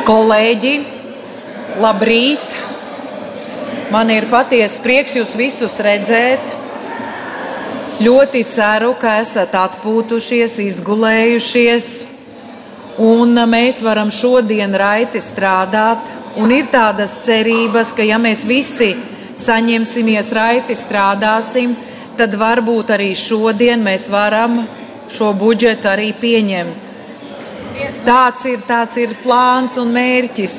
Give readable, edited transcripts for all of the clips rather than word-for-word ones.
Kolēģi, labrīt! Man ir patiesi prieks jūs visus redzēt. Ļoti ceru, ka esat atpūtušies, izgulējušies, un mēs varam šodien raiti strādāt. Un ir tādas cerības, ka ja mēs visi saņemsimies raiti strādāsim, tad varbūt arī šodien mēs varam šo budžetu arī pieņemt. Tāds ir plāns un mērķis.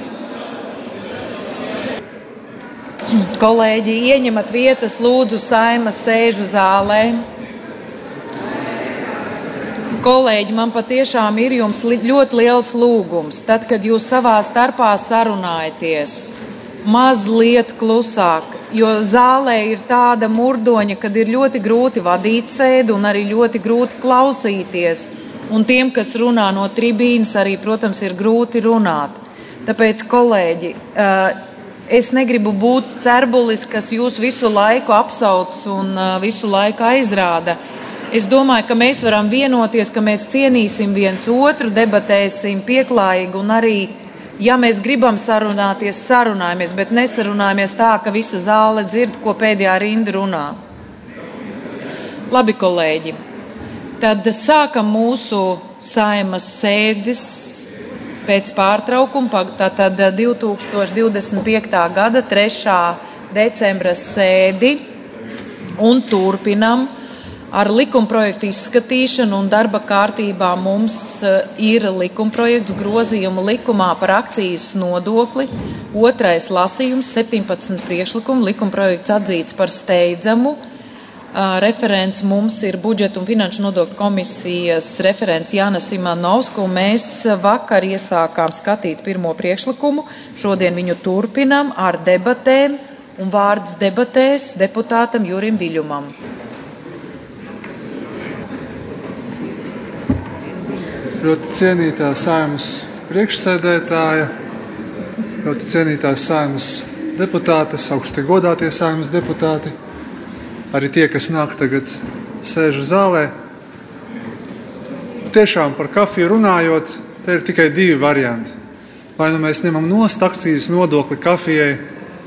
Kolēģi, ieņemat vietas, lūdzu, Saeimas sēžu zālē. Kolēģi, man patiešām ir jums ļoti liels lūgums. Tad, kad jūs savā starpā sarunājaties, mazliet klusāk, jo zālē ir tāda murdoņa, kad ir ļoti grūti vadīt sēdi un arī ļoti grūti klausīties. Un tiem, kas runā no tribīnas, arī, protams, ir grūti runāt. Tāpēc, kolēģi, es negribu būt cerbulis, kas jūs visu laiku apsauc un visu laiku aizrāda. Es domāju, ka mēs varam vienoties, ka mēs cienīsim viens otru, debatēsim pieklājīgi un arī, ja mēs gribam sarunāties, sarunājamies, bet nesarunājamies tā, ka visa zāle dzird, ko pēdējā rinda runā. Labi, kolēģi. Tad sākam mūsu Saeimas sēdes pēc pārtraukuma, tātad 2025. gada 3. decembra sēdi un turpinam ar likumprojektu izskatīšanu un darba kārtībā mums ir likumprojekts grozījuma likumā par akcijas nodokli. 2. lasījums, 17 priekšlikumu, likumprojekts atzīts par steidzamu. Referents mums ir budžeta un finanšu nodokļu komisijas referents Jāna Simanovska, un mēs vakar iesākām skatīt pirmo priekšlikumu. Šodien viņu turpinam ar debatēm, un vārds debatēs deputātam Jurim Viļumam. Ļoti cienītā Saeimas priekšsēdētāja, ļoti cienītā Saeimas deputātes, augsti godātie Saeimas deputāti. Arī tie, kas nāk tagad sēžu zālē. Tiešām par kafiju runājot, te ir tikai 2 varianti. Vai nu mēs ņemam nost akcijas nodokli kafijai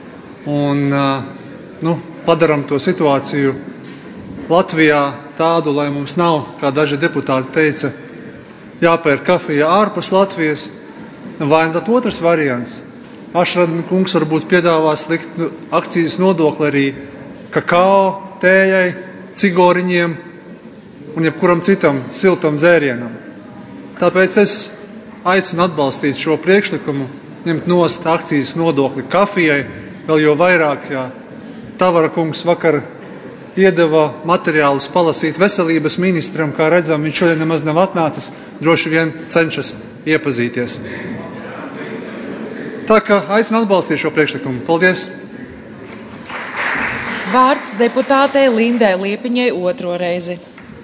un padaram to situāciju Latvijā tādu, lai mums nav, kā daži deputāti teica, jāpērk kafija ārpus Latvijas. Vai tad otrs variants. Ašradna kungs varbūt piedāvās likt akcijas nodokli arī kakao, tējai, cigoriņiem un jebkuram citam siltam dzērienam. Tāpēc es aicinu atbalstīt šo priekšlikumu, ņemt nost akcijas nodokli kafijai, vēl jo vairāk, ja Tavara kungs vakar iedeva materiālus palasīt veselības ministram, kā redzam, viņš šodien nemaz nav atnācis, droši vien cenšas iepazīties. Tā kā aicinu atbalstīt šo priekšlikumu. Paldies! Vārds deputātei Lindai Liepiņai 2. reizi.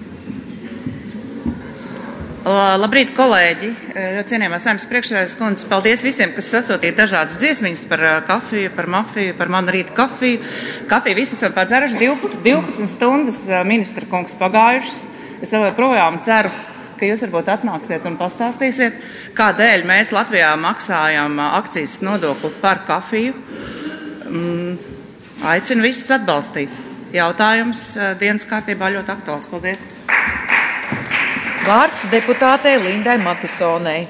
Labrīt, kolēģi! Cienījamā Saeimas priekšsēdētājas kundze, paldies visiem, kas sasūtīja dažādas dziesmiņas par kafiju, par mafiju, par manu rīta kafiju. Kafiju visi esam padzēruši 12 stundas ministra kungs pagājušas. Es vēl joprojām ceru, ka jūs varbūt atnāksiet un pastāstīsiet, kādēļ mēs Latvijā maksājam akcijas nodokli par kafiju. Aicinu visus atbalstīt. Jautājums dienas kārtībā ļoti aktuāls. Paldies. Vārds deputātei Lindai Matisonei.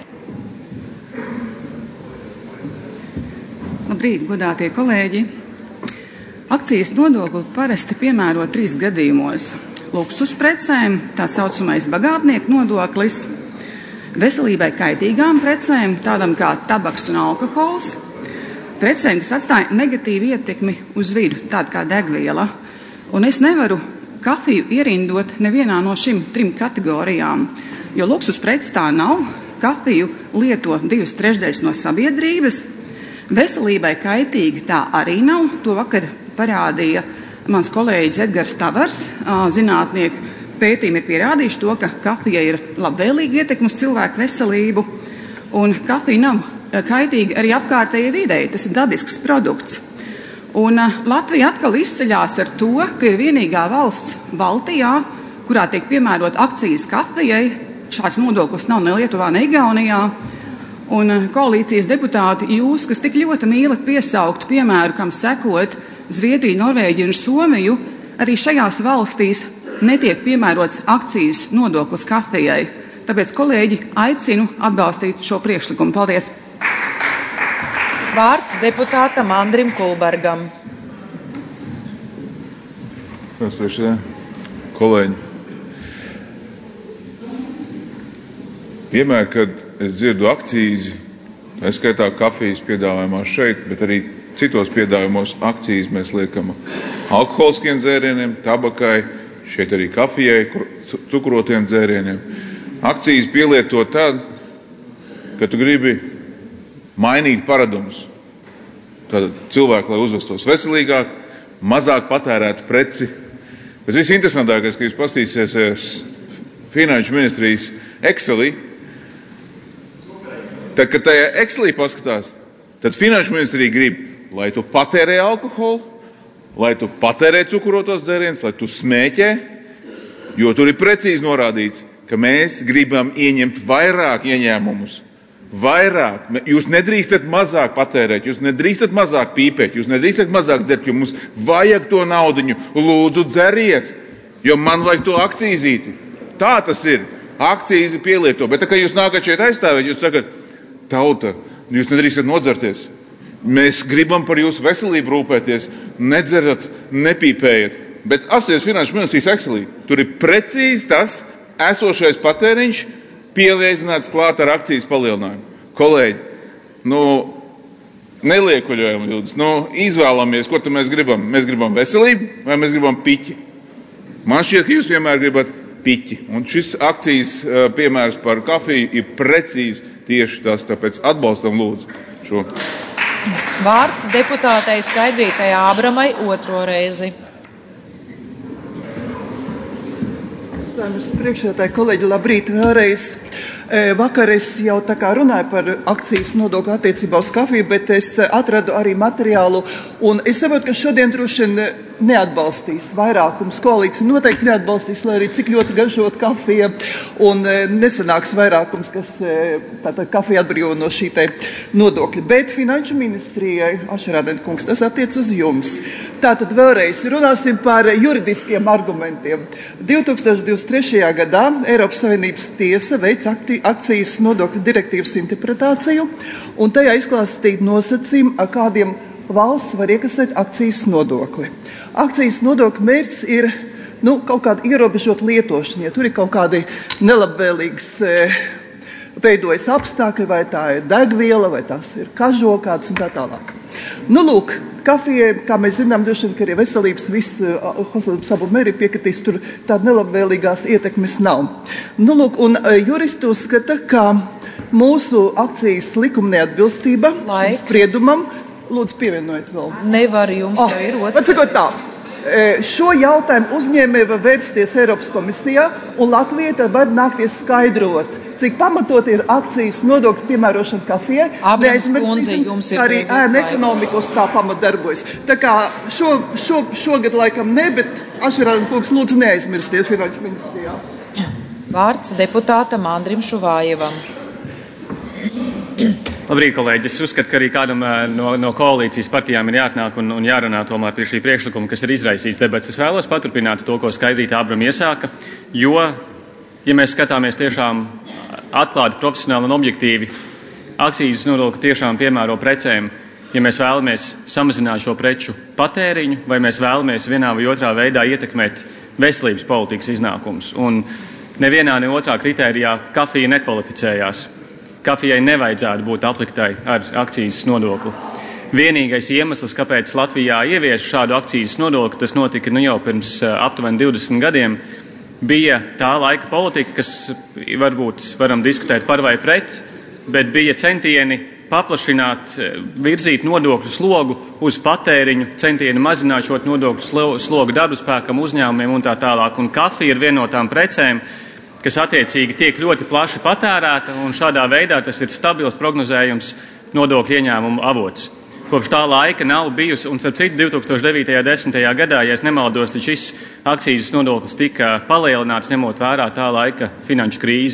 Labrīt, godātie kolēģi. Akcijas nodokli parasti piemēro 3 gadījumos. Luksusprecēm, tā saucamais bagātnieku nodoklis, veselībai kaitīgām precēm, tādam kā tabaks un alkohols, precēm, kas atstāja negatīvu ietekmi uz vidu, tāda kā degviela. Un es nevaru kafiju ierindot nevienā no šīm 3 kategorijām, jo luksusprece tā nav. Kafiju lieto 2/3 no sabiedrības. Veselībai kaitīgi tā arī nav. To vakar parādīja mans kolēģis Edgars Tavars. Zinātnieki pētījumi ir pierādījuši to, ka kafija ir labvēlīga ietekme uz cilvēku veselību, un kafija nav kaitīgi arī apkārtējai videi. Tas ir dabisks produkts. Un Latvija atkal izceļās ar to, ka ir vienīgā valsts Baltijā, kurā tiek piemērot akcijas kafijai. Šāds nodoklis nav ne Lietuvā, ne Igaunijā. Un koalīcijas deputāti, jūs, kas tik ļoti mīlat piesaukt piemēru, kam sekot Zviedriju, Norvēģiju un Somiju, arī šajās valstīs netiek piemērots akcijas nodoklis kafijai. Tāpēc, kolēģi, aicinu atbalstīt šo priekšlikumu. Paldies! Vārds deputātam Andrim Kulbergam. Kolēģi, vienmēr, kad es dzirdu akcīzi, tā skaitā kafijas piedāvājumā šeit, bet arī citos piedāvājumos akcijas mēs liekam alkoholiskiem dzērieniem, tabakai, šeit arī kafijai, cukurotiem dzērieniem. Akcijas pielieto tad, kad tu gribi mainīt paradumus. Tad cilvēki, lai uzvestos veselīgāk, mazāk patērētu preci. Bet visinteresantākais, ka jūs paskatīsieties Finanšu ministrijas Excelī, tad, kad tajā Excelī paskatās, tad Finanšu ministrija grib, lai tu patērē alkoholu, lai tu patērē cukurotos dzērienus, lai tu smēķē, jo tur ir precīzi norādīts, ka mēs gribam ieņemt vairāk ieņēmumus. Vairāk. Jūs nedrīkstat mazāk patērēt, jūs nedrīkstat mazāk pīpēt, jūs nedrīkstat mazāk dzert, jo mums vajag to naudiņu. Lūdzu, dzeriet, jo man vajag to akcīzīti. Tā tas ir. Akcīzi pielieto. Bet tā kā jūs nākat šeit aizstāvēt, jūs sakat, tauta, jūs nedrīkstat nodzerties. Mēs gribam par jūsu veselību rūpēties. Nedzerat, nepīpējiet. Bet apsties Finanšu ministrijas Excelī. Tur ir precīzi tas esošais patēriņš pieliezināts klāt ar akcijas palielinājumu. Kolēģi, neliekuļojam jūdas, izvēlamies, ko tad mēs gribam. Mēs gribam veselību vai mēs gribam piķi? Man šķiet, ka jūs vienmēr gribat piķi. Un šis akcijas piemērs par kafiju ir precīzi tieši tas, tāpēc atbalstam lūdzu šo. Vārds deputātei Skaidrītai Ābramai otro reizi. Priekšsēdētāji, kolēģi, labrīt vēlreiz. Vakar es jau tā kā runāju par akcijas nodokli attiecībā uz kafiju, bet es atradu arī materiālu, un es saprotu, ka šodien droši vien neatbalstīs vairākums. Koalīcija noteikti neatbalstīs, lai arī cik ļoti garšot kafija, un nesanāks vairākums, kas tātad kafija atbrīvo no šī te nodokļa. Bet Finanšu ministrijai, Ašerādien kungs, tas attiec uz jums. Tātad vēlreiz runāsim par juridiskiem argumentiem. 2023. gadā Eiropas Savienības tiesa veic akcijas nodokļu direktīvas interpretāciju, un tajā izklāstīt nosacījumi, ar kādiem valsts var iekasēt akcijas nodokli. Akcijas nodokļu mērķis ir kaut kāda ierobežota lietošana, ja tur ir kaut kādi nelabvēlīgas veidojas apstākļi, vai tā ir degviela, vai tās ir kažokāds un tā tālāk. Lūk, kafijai, kā mēs zinām, droši vien, ka arī veselības apmēri piekritīs, tur tāda nelabvēlīgās ietekmes nav. Lūk, un juristi uzskata, ka mūsu akcijas likuma neatbilstība spriedumam, lūdzu pievienojiet vēl. Nevar, jums jau ir otrā. Atsakot tā, šo jautājumu uzņēmēji var vērsties Eiropas komisijā, un Latvija tad var nākties skaidrot, cik pamatot ir akcijas nodokļu piemērošana kafijai. Neaizmirsīsim, arī ēna ekonomika uz tā pamatdarbojas. Tā kā šogad laikam ne, bet Ašerādien kungs lūdzu neaizmirstiet Finanšu ministrijā. Vārds deputātam Andrim Šuvājevam. Labrīt, kolēģi. Es uzskatu, ka arī kādam no koalīcijas partijām ir jāatnāk un jārunā tomēr pie šī priekšlikuma, kas ir izraisīts debats. Es vēlos paturpināt to, ko Skaidrīta Ābrama iesāka, jo, ja mēs skatāmies tiešām atklāti, profesionāli un objektīvi, akcijas nodokli tiešām piemēro precēm, ja mēs vēlamies samazināt šo preču patēriņu, vai mēs vēlamies vienā vai otrā veidā ietekmēt veselības politikas iznākumus. Un nevienā, ne otrā kritērijā kafija nekvalificējās. Kafijai nevajadzētu būt apliktai ar akcijas nodokli. Vienīgais iemesls, kāpēc Latvijā ievieš šādu akcijas nodokli, tas notika jau pirms aptuveni 20 gadiem, bija tā laika politika, kas varbūt varam diskutēt par vai pret, bet bija centieni paplašināt, virzīt nodokļu slogu uz patēriņu, centieni mazināt šo nodokļu slogu darbaspēkam, uzņēmumiem un tā tālāk. Un kafija ir viena no tām precēm, kas attiecīgi tiek ļoti plaši patērēta, un šādā veidā tas ir stabils prognozējums nodokļu ieņēmumu avots. Kopš tā laika nav bijusi, un starp citu 2009. 10. gadā, ja es nemaldos, tad šis akcijas nodoklis tika palielināts, ņemot vērā tā laika finanšu krīzi.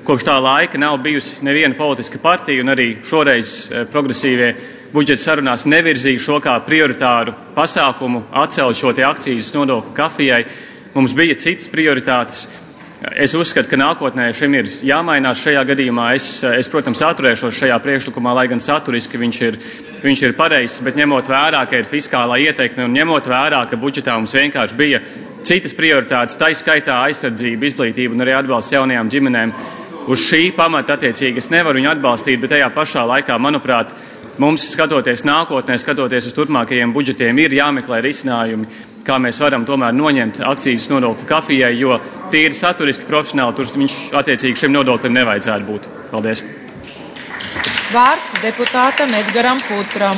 Kopš tā laika nav bijusi neviena politiska partija, un arī šoreiz progresīvie budžeta sarunās nevirzīja šo kā prioritāru pasākumu atcelt šo te akcijas nodokli kafijai. Mums bija citas prioritātes. Es uzskatu, ka nākotnē šim ir jāmainās šajā gadījumā. Es protams, atturēšos šajā priekšlikumā, lai gan saturiski viņš ir pareizs, bet ņemot vērā, ka ir fiskālā ieteikme un ņemot vērā, ka budžetā mums vienkārši bija citas prioritātes, tai skaitā aizsardzība, izglītība un arī atbalsts jaunajām ģimenēm. Uz šī pamata attiecīgi es nevaru viņu atbalstīt, bet tajā pašā laikā, manuprāt, mums skatoties nākotnē, skatoties uz turpmākajiem budžetiem, ir jāmeklē risinājumi, kā mēs varam tomēr noņemt akcijas nodokli kafijai, jo tīri saturiski profesionāli tur viņš attiecīgi šim nodoklim nevajadzētu būt. Paldies. Vārds deputātam Edgaram Putram.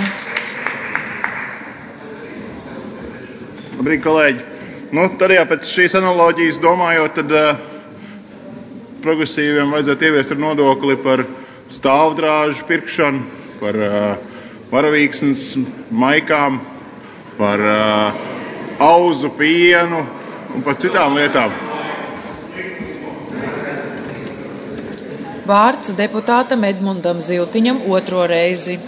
Labrīt, kolēģi. Tad jā, pēc šīs analoģijas domājot, tad progresīviem vajadzētu ieviest ar nodokli par stāvdrāžu pirkšanu, par varavīksnes maikām, par auzu pienu un par citām lietām. Vārds deputātam Edmundam Ziltiņam otro reizi.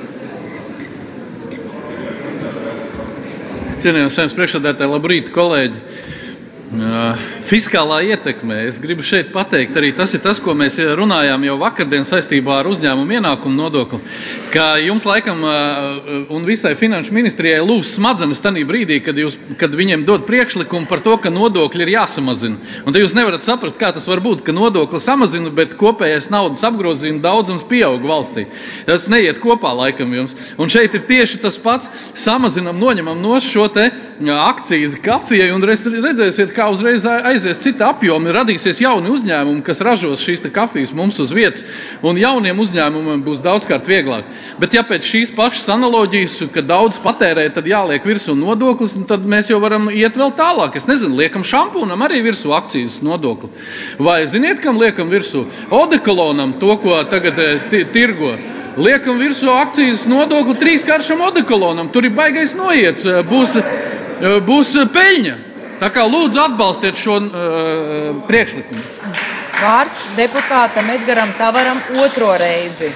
Cienījams Saeimas priekšsēdētāji, labrīt, kolēģi! Fiskālā ietekme. Es gribu šeit pateikt, arī tas ir tas, ko mēs runājām jau vakardien saistībā ar uzņēmumu ienākumu nodokli, ka jums laikam un visai finanšu ministrijai lūs smadzenes tanī brīdī, kad viņiem dod priekšlikumu par to, ka nodokļi ir jāsamazina. Un te jūs nevarat saprast, kā tas var būt, ka nodokli samazina, bet kopējais naudas apgrozījuma daudzums pieaug valstī. Tas neiet kopā laikam jums. Un šeit ir tieši tas pats, samazinam, noņemam no šo te akcijas kafijai un redzēsiet, kā uzreiz aizies cita apjomi, radīsies jauni uzņēmumi, kas ražos šīs te kafijas mums uz vietas, un jauniem uzņēmumiem būs daudzkārt vieglāk. Bet ja pēc šīs pašas analoģijas, ka daudz patērē, tad jāliek virsū nodoklis, tad mēs jau varam iet vēl tālāk. Es nezinu, liekam šampūnam arī virsū akcijas nodokli. Vai ziniet, kam liekam virsū? Odekolonam, to, ko tagad tirgo. Liekam virsū akcijas nodokli 3-karšam odekolonam. Tur ir baigais noiets, būs peļņa. Tā kā lūdzu atbalstiet šo priekšlikumu. Vārds deputātam Edgaram Tavaram otro reizi.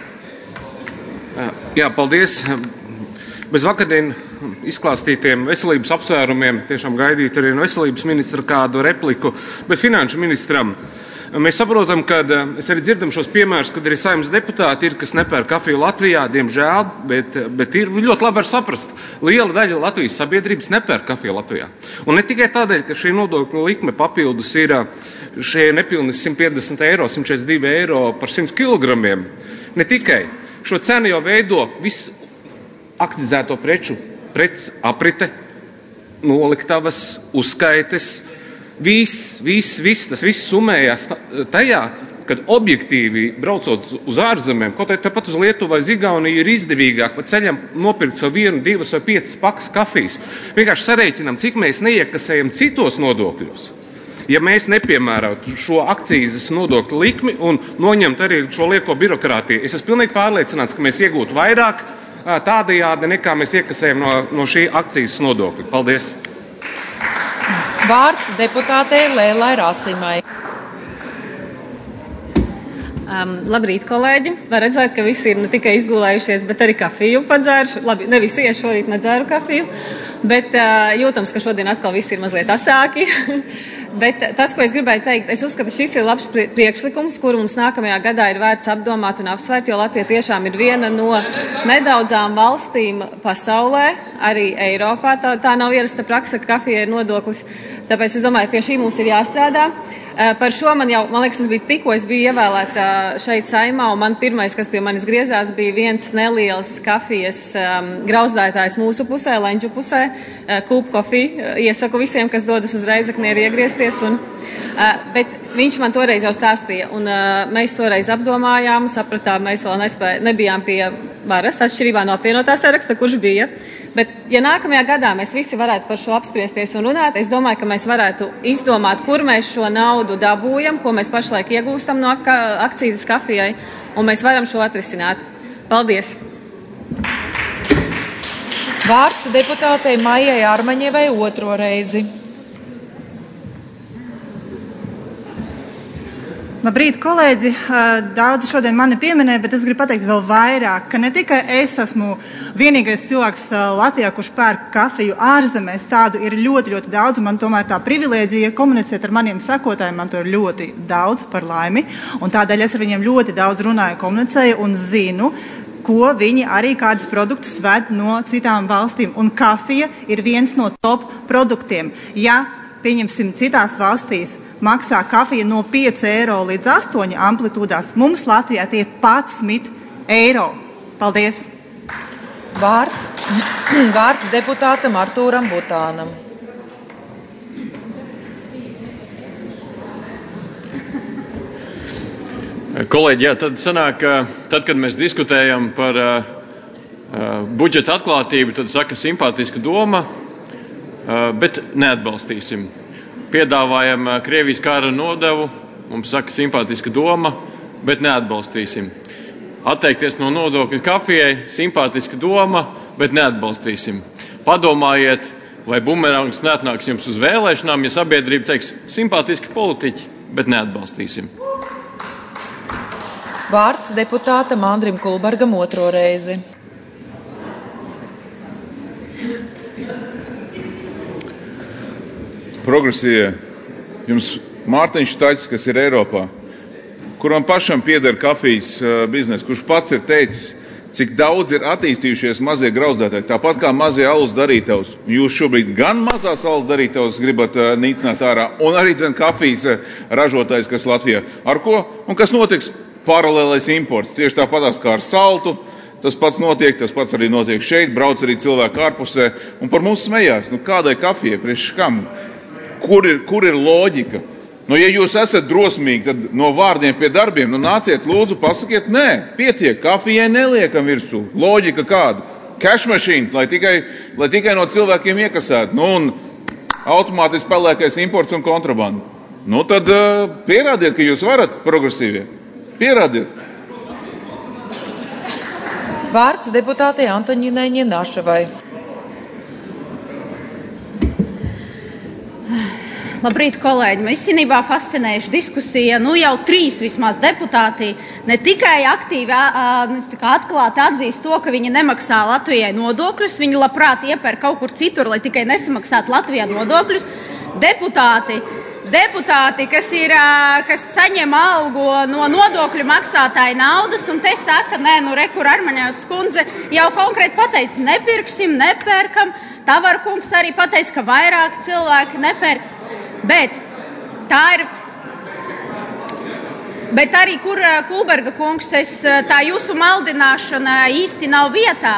Jā, paldies. Bez vakardien izklāstītiem veselības apsvērumiem tiešām gaidīt arī no veselības ministra kādu repliku, bet finanšu ministram. Mēs saprotam, ka es arī dzirdam šos piemērus, kad arī Saeimas deputāti ir, kas nepērk kafiju Latvijā, diemžēl, bet ir ļoti labi var saprast. Liela daļa Latvijas sabiedrības nepērk kafiju Latvijā. Un ne tikai tādēļ, ka šī nodokļa likme papildus ir šie nepilni 150 eiro, 142 eiro par 100 kilogramiem. Ne tikai. Šo cenu jau veido visu aktizēto preču aprite, noliktavas, uzskaites. Tas viss sumējās tajā, kad objektīvi braucot uz ārzemēm, kaut arī tāpat uz Lietuvu vai Zigauniju, ir izdevīgāk pa ceļam nopirkt savu 1, 2 vai 5 pakas kafijas. Vienkārši sarēķinām, cik mēs neiekasējam citos nodokļos. Ja mēs nepiemērotu šo akcijas nodokļu likmi un noņemt arī šo lieko birokrātiju, es esmu pilnīgi pārliecināts, ka mēs iegūtu vairāk tādajādi, nekā mēs iekasējam no šī akcijas nodokļa. Paldies! Vārds deputātei Lēlai Rasimai. Labrīt, kolēģi! Var redzēt, ka visi ir ne tikai izgulējušies, bet arī kafiju padzēruši. Labi, ne visi, ja šorīt nedzēru kafiju, bet jūtams, ka šodien atkal visi ir mazliet asāki. Bet tas, ko es gribēju teikt, es uzskatu, šis ir labs priekšlikums, kuru mums nākamajā gadā ir vērts apdomāt un apsvērt, jo Latvija tiešām ir viena no nedaudzām valstīm pasaulē, arī Eiropā. Tā nav ierasta praksa, ka kafija ir nodoklis. Tāpēc es domāju, pie šī mums ir jāstrādā. Par šo man liekas, tas bija tikko es biju ievēlēta šeit Saeimā, un man pirmais, kas pie manis griezās, bija viens neliels kafijas grauzdētājs mūsu pusē, Leņģu pusē, Kūp Coffee. Iesaku visiem, kas dodas uz Reizekni, iergriezties. Bet viņš man toreiz jau stāstīja, un mēs toreiz apdomājām, sapratām, mēs vēl nebijām pie varas, atšķirībā no apvienotā saraksta, kurš bija. Bet, ja nākamajā gadā mēs visi varētu par šo apspriesties un runāt, es domāju, ka mēs varētu izdomāt, kur mēs šo naudu dabūjam, ko mēs pašlaik iegūstam no akcijas kafijai, un mēs varam šo atrisināt. Paldies! Vārds deputātei Maijai Armaņevai otro reizi. Labrīt, kolēģi! Daudzi šodien mani pieminēja, bet es gribu pateikt vēl vairāk, ka ne tikai es esmu vienīgais cilvēks Latvijā, kurš pērk kafiju ārzemēs, tādu ir ļoti, ļoti daudz, un man tomēr tā privilēģija komunicēt ar maniem sekotājiem, man to ir ļoti daudz par laimi, un tādēļ es ar viņiem ļoti daudz runāju, komunicēju un zinu, ko viņi arī kādus produktus ved no citām valstīm, un kafija ir viens no top produktiem. Ja, pieņemsim, citās valstīs maksā kafija no 5 eiro līdz 8 amplitūdās. Mums Latvijā tie 11 eiro. Paldies! Vārds deputātam Artūram Butānam. Kolēģi, jā, tad sanāk, tad, kad mēs diskutējam par budžeta atklātību, tad saka simpātiska doma, bet neatbalstīsim. Piedāvājam Krievijas kara nodevu, mums saka simpātiska doma, bet neatbalstīsim. Atteikties no nodokļu kafijai, simpātiska doma, bet neatbalstīsim. Padomājiet, vai bumerangs neatnāks jums uz vēlēšanām, ja sabiedrība teiks simpātiski politiķi, bet neatbalstīsim. Vārds deputātam Andrim Kulbergam otro reizi. Progresīvie, jums Mārtiņš Taķis, kas ir Eiropā, kuram pašam pieder kafijas biznesa, kurš pats ir teicis, cik daudz ir attīstījušies mazie grauzdētāji, tāpat kā mazie alus darītavs. Jūs šobrīd gan mazās alus darītavs gribat nīcināt ārā, un arī kafijas ražotājs, kas Latvijā. Ar ko? Un kas notiks? Paralēlais imports. Tieši tāpatās kā ar saltu. Tas pats notiek, tas pats arī notiek šeit, brauc arī cilvēki ārpusē, un par mums smējās. Kādai kafijai, priekš kam? Kur ir loģika? Ja jūs esat drosmīgi, tad no vārdiem pie darbiem, nāciet lūdzu, pasakiet, nē, pietiek, kafijai neliekam virsū. Loģika kāda? Cash machine, lai tikai no cilvēkiem iekasētu. Un automātiski paliekais imports un kontrabanda. Tad pierādiet, ka jūs varat, progresīvie. Pierādiet. Vārds deputātei Antoņinai Ņinašavai. Labrīt, kolēģi! Man īstenībā fascinējuši diskusija. Jau 3 vismaz deputāti ne tikai aktīvi atklāti atzīst to, ka viņi nemaksā Latvijai nodokļus, viņi labprāt iepērk kaut kur citur, lai tikai nesamaksātu Latvijā nodokļus. Deputāti, kas saņem algu no nodokļu maksātāja naudas, un te saka, kur Armaņevs kundze jau konkrēti pateica, nepirksim, nepērkam. Tavarkungs arī pateica, ka vairāk cilvēki nepērk. Bet arī, kur Kulberga kungs, tā jūsu maldināšana īsti nav vietā.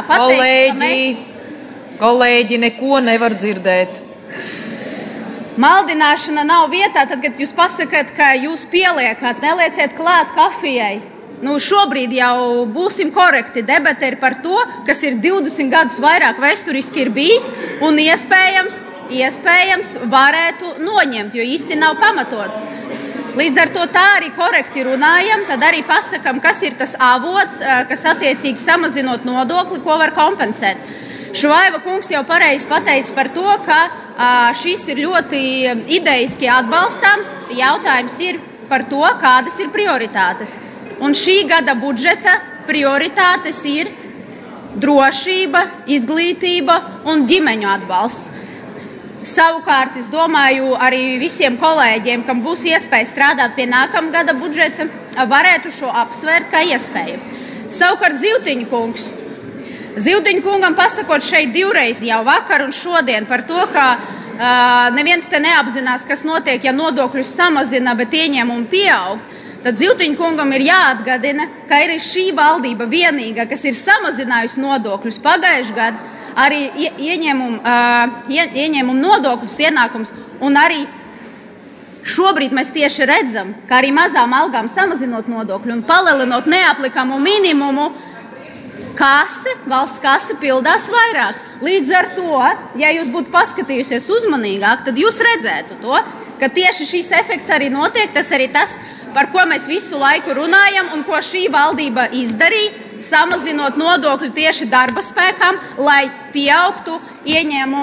Kolēģi, neko nevar dzirdēt. Maldināšana nav vietā, tad, kad jūs pasakat, ka jūs pieliekat, nelieciet klāt kafijai. Šobrīd jau būsim korekti. Debate ir par to, kas ir 20 gadus vairāk vēsturiski ir bijis un iespējams varētu noņemt, jo īsti nav pamatots. Līdz ar to tā arī korekti runājam, tad arī pasakam, kas ir tas avots, kas attiecīgi samazinot nodokli, ko var kompensēt. Švaiba kungs jau pareizi pateica par to, ka šis ir ļoti idejiski atbalstāms. Jautājums ir par to, kādas ir prioritātes. Un šī gada budžeta prioritātes ir drošība, izglītība un ģimeņu atbalsts. Savukārt, es domāju, arī visiem kolēģiem, kam būs iespēja strādāt pie nākamā gada budžeta, varētu šo apsvērt kā iespēju. Savukārt, Zivtiņa kungs. Zivtiņa kungam pasakot šeit 2 reizi jau vakar un šodien par to, ka neviens te neapzinās, kas notiek, ja nodokļus samazina, bet ieņēmumi pieaug. Tad Zivtiņa kungam ir jāatgādina, ka arī šī valdība vienīga, kas ir samazinājusi nodokļus pagājušajā gadā, arī ieņēmumu nodokļus ienākums, un arī šobrīd mēs tieši redzam, ka arī mazām algām samazinot nodokļu un palielinot neaplikamu minimumu, valsts kase pildās vairāk. Līdz ar to, ja jūs būtu paskatījusies uzmanīgāk, tad jūs redzētu to, ka tieši šīs efekts arī notiek, tas arī tas, par ko mēs visu laiku runājam un ko šī valdība izdarīja, samazinot nodokļu tieši darba spēkam, lai pieaugtu ieņēmumi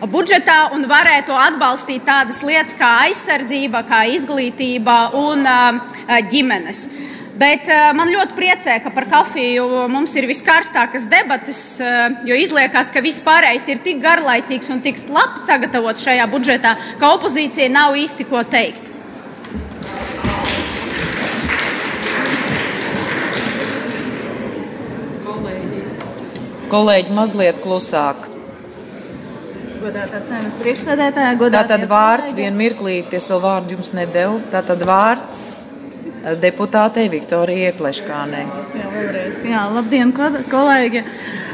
budžetā un varētu atbalstīt tādas lietas kā aizsardzība, kā izglītība un ģimenes. Bet man ļoti priecē, ka par kafiju mums ir viskarstākas debatas, jo izliekās, ka viss pārējais ir tik garlaicīgs un tik labi sagatavots šajā budžetā, ka opozīcija nav īsti ko teikt. Kolēģi, mazliet klusāk. Godātā Saeimas priekšsēdētāja, Tātad vārds, vienu mirklīti, es vēl vārdu jums nedevu. Tātad vārds deputātei Viktorijai Pleškānei. Jā, vēlreiz. Jā, labdien, kolēģi.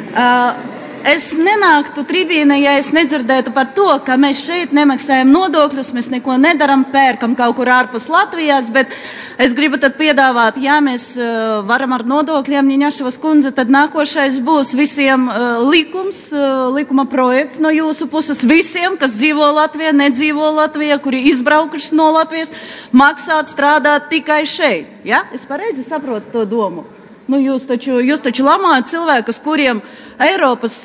Es nenāktu tribīnē, ja es nedzirdētu par to, ka mēs šeit nemaksājam nodokļus, mēs neko nedaram, pērkam kaut kur ārpus Latvijas, bet es gribu tad piedāvāt, ja mēs varam ar nodokļiem, Ņiņaševas kundze, tad nākošais būs visiem likuma projekts no jūsu puses, visiem, kas dzīvo Latvijā, nedzīvo Latvijā, kuri izbraukuši no Latvijas, maksāt, strādāt tikai šeit. Ja? Es pareizi saprotu to domu. Nu, jūs taču lamājat cilvēkus, kuriem Eiropas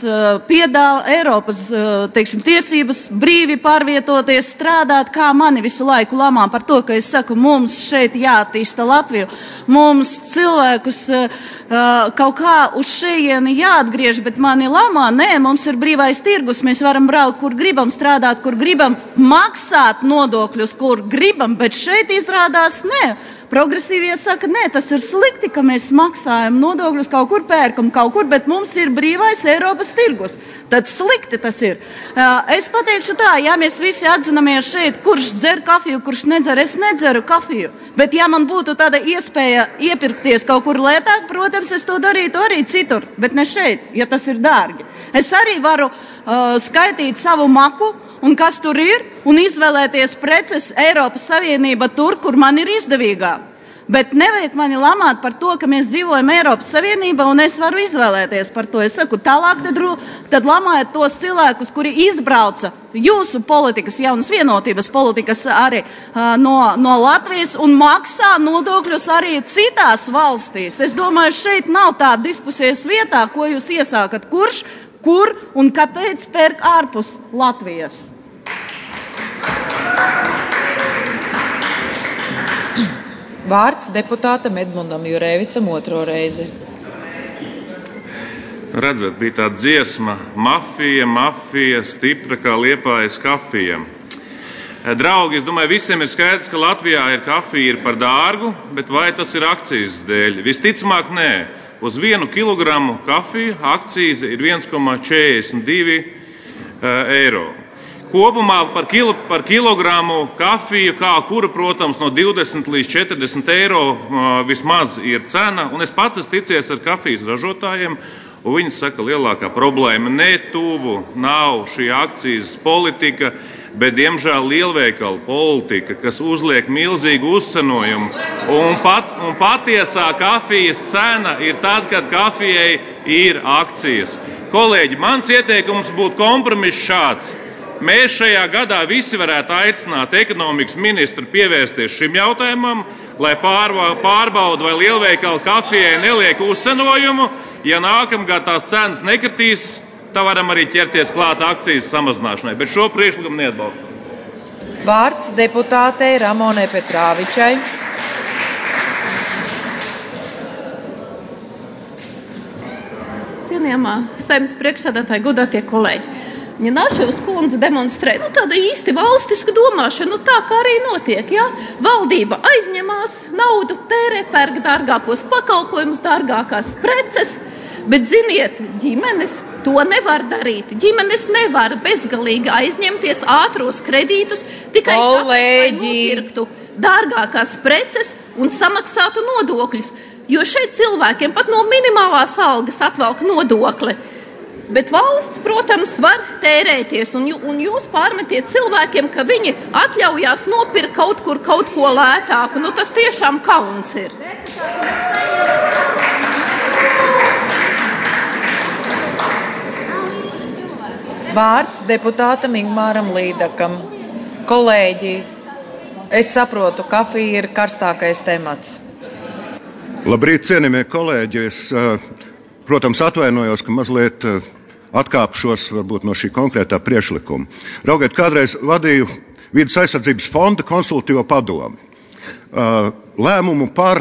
teiksim, tiesības brīvi pārvietoties, strādāt, kā mani visu laiku lamā par to, ka es saku, mums šeit jāattīsta Latviju, mums cilvēkus kaut kā uz šejieni jāatgriež, bet mani lamā, nē, mums ir brīvais tirgus, mēs varam braukt, kur gribam, strādāt, kur gribam, maksāt nodokļus, kur gribam, bet šeit izrādās nē. Progresīvie saka, nē, tas ir slikti, ka mēs maksājam nodokļus kaut kur, pērkam kaut kur, bet mums ir brīvais Eiropas tirgus. Tad slikti tas ir. Es pateikšu tā, ja mēs visi atzinamies šeit, kurš dzer kafiju, kurš nedzer, es nedzeru kafiju. Bet ja man būtu tāda iespēja iepirkties kaut kur lētāk, protams, es to darītu arī citur, bet ne šeit, ja tas ir dārgi. Es arī varu skaitīt savu maku, un kas tur ir, un izvēlēties preces Eiropas Savienība tur, kur man ir izdevīgāk. Bet nevajag mani lamāt par to, ka mēs dzīvojam Eiropas Savienībā, un es varu izvēlēties par to. Es saku, tālāk tad lamājat tos cilvēkus, kuri izbrauca jūsu politikas, jaunas vienotības politikas arī no Latvijas un maksā nodokļus arī citās valstīs. Es domāju, šeit nav tāda diskusijas vietā, ko jūs iesākat, kurš, kur un kāpēc pērk ārpus Latvijas. Vārds deputātam Edmundam Jurēvicam otro reizi. Redzat, bija tā dziesma mafija, stipra kā Liepājas kafija. Draugi, es domāju, visiem ir skaidrs, ka Latvijā kafija ir par dārgu, bet vai tas ir akcijas dēļ? Visticamāk, nē. Uz 1 kilogramu kafiju akcīze ir 1,42 eiro. Kopumā par kilogramu kafiju, kā kura, protams, no 20 līdz 40 eiro vismaz ir cena. Un es pats esmu ticies ar kafijas ražotājiem, un viņi saka, lielākā problēma netuvu nav šī akcijas politika, bet, diemžēl, lielveikalu politika, kas uzliek milzīgu uzcenojumu. Un patiesā kafijas cena ir tad, kad kafijai ir akcijas. Kolēģi, mans ieteikums būtu kompromiss šāds. Mēs šajā gadā visi varētu aicināt ekonomikas ministru pievērsties šim jautājumam, lai pārbauda, vai lielveikalu kafijai neliek uzcenojumu. Ja nākamgad tās cenas nekritīs, tā varam arī ķerties klāt akcijas samazināšanai, bet šo priekšlikumu neatbalstam. Vārds deputātei Ramonai Petrāvičai. Cienījamā Saeimas priekšsēdētāja, godātie kolēģi. Ņiņaševas kundze demonstrē tāda īsti valstiska domāšana, tā kā arī notiek. Ja? Valdība aizņemās naudu, tērē, pērk dārgākos pakalpojumus, dārgākās preces, bet, ziniet, ģimenes to nevar darīt. Ģimenes nevar bezgalīgi aizņemties ātros kredītus tikai lai nopirktu dārgākās preces un samaksātu nodokļus, jo šeit cilvēkiem pat no minimālās algas atvelk nodokli. Bet valsts, protams, var tērēties, un jūs pārmetiet cilvēkiem, ka viņi atļaujās nopirkt kaut kur kaut ko lētāku. Nu, tas tiešām kauns ir. Vārds deputātam Ingmāram Līdakam. Kolēģi, es saprotu, kafija ir karstākais temats. Labrīt, cienījamie kolēģi. Es, protams, atvainojos, ka mazliet atkāpšos varbūt no šī konkrētā priekšlikuma. Raugiet, kādreiz vadīju Vides aizsardzības fonda konsultatīvo padomi. Lēmumu par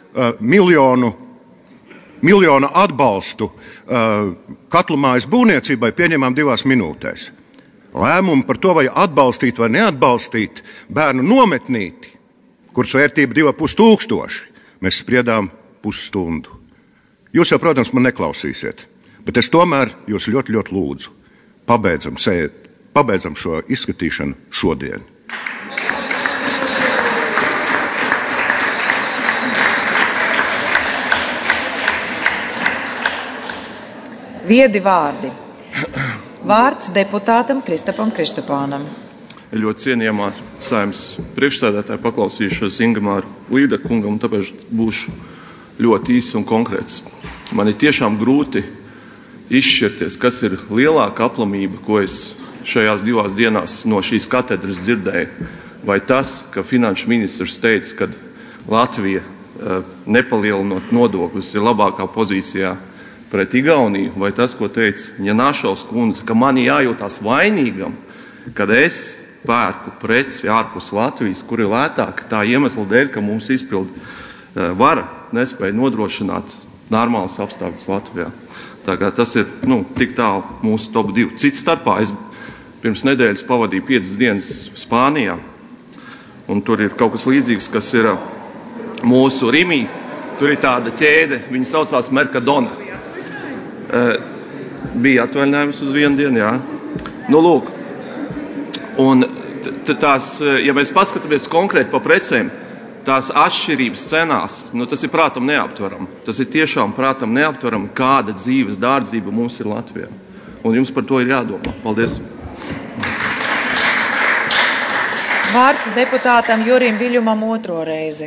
miljonu atbalstu katlumājas būvniecībai pieņemām 2 minūtēs. Lēmumu par to, vai atbalstīt vai neatbalstīt bērnu nometnīti, kuras vērtība 2500, mēs spriedām pusstundu. Jūs jau, protams, man neklausīsiet, bet es tomēr jūs ļoti, ļoti lūdzu. Pabeidzam šo izskatīšanu šodien. Viedi vārdi. Vārds deputātam Kristapam Kristapānam. Ļoti cienījamā Saeimas priekšsēdētāja paklausīšos Ingamāra Līda kungam, tāpēc būšu ļoti īss un konkrēts. Man ir tiešām grūti izšķirties, kas ir lielāka aplamība, ko es šajās 2 dienās no šīs katedras dzirdēju. Vai tas, ka finanšu ministrs teica, ka Latvija nepalielinot nodokļus ir labākā pozīcijā pret Igauniju, vai tas, ko teica Ņanašovs kundze, ka man jājūtās vainīgam, kad es pērku preci ārpus Latvijas, kur ir lētāk tā iemesla dēļ, ka mums izpildu vara nespēja nodrošināt normālas apstākļus Latvijā. Tā kā tas ir tik tālu mūsu top 2. Cits starpā es pirms nedēļas pavadīju 5 dienas Spānijā, un tur ir kaut kas līdzīgs, kas ir mūsu Rimī. Tur ir tāda ķēde, viņa saucās Mercadona. Bija atvaļinājums uz 1 dienu, jā. Lūk, un tās, ja mēs paskatāmies konkrēti pa precēm, tās atšķirības cenās, tas ir prātam neaptveram. Tas ir tiešām prātam neaptveram, kāda dzīves dārdzība mums ir Latvijā. Un jums par to ir jādomā. Paldies! Vārds deputātam Jurim Viļņumam 2. reizi.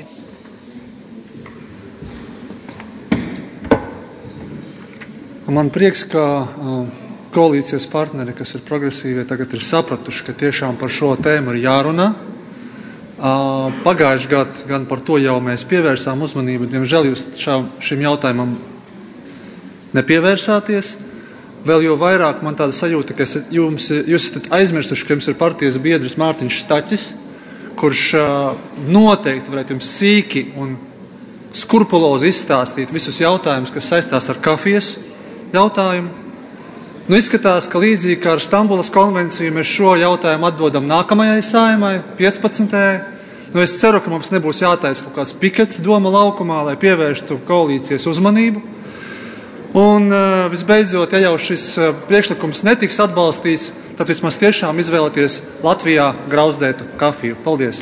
Man prieks, ka koalīcijas partneri, kas ir progresīvie, tagad ir sapratuši, ka tiešām par šo tēmu ir jārunā. Pagājuši gadu gan par to jau mēs pievērsām uzmanību. Diemžēl jūs šim jautājumam nepievērsāties. Vēl jau vairāk man tāda sajūta, ka jūs esat aizmirsuši, ka jums ir partijas biedrs Mārtiņš Staķis, kurš noteikti varētu jums sīki un skrupulozi izstāstīt visus jautājumus, kas saistās ar kafijas jautājumu. Izskatās, ka līdzīgi kā ar Stambulas konvenciju mēs šo jautājumu atdodam nākamajai Saeimai, 15. Es ceru, ka mums nebūs jātaisa kaut kāds pikets Doma laukumā, lai pievērstu koalīcijas uzmanību. Un visbeidzot, ja jau šis priekšlikums netiks atbalstīts, tad vismaz tiešām izvēlēties Latvijā grauzdētu kafiju. Paldies!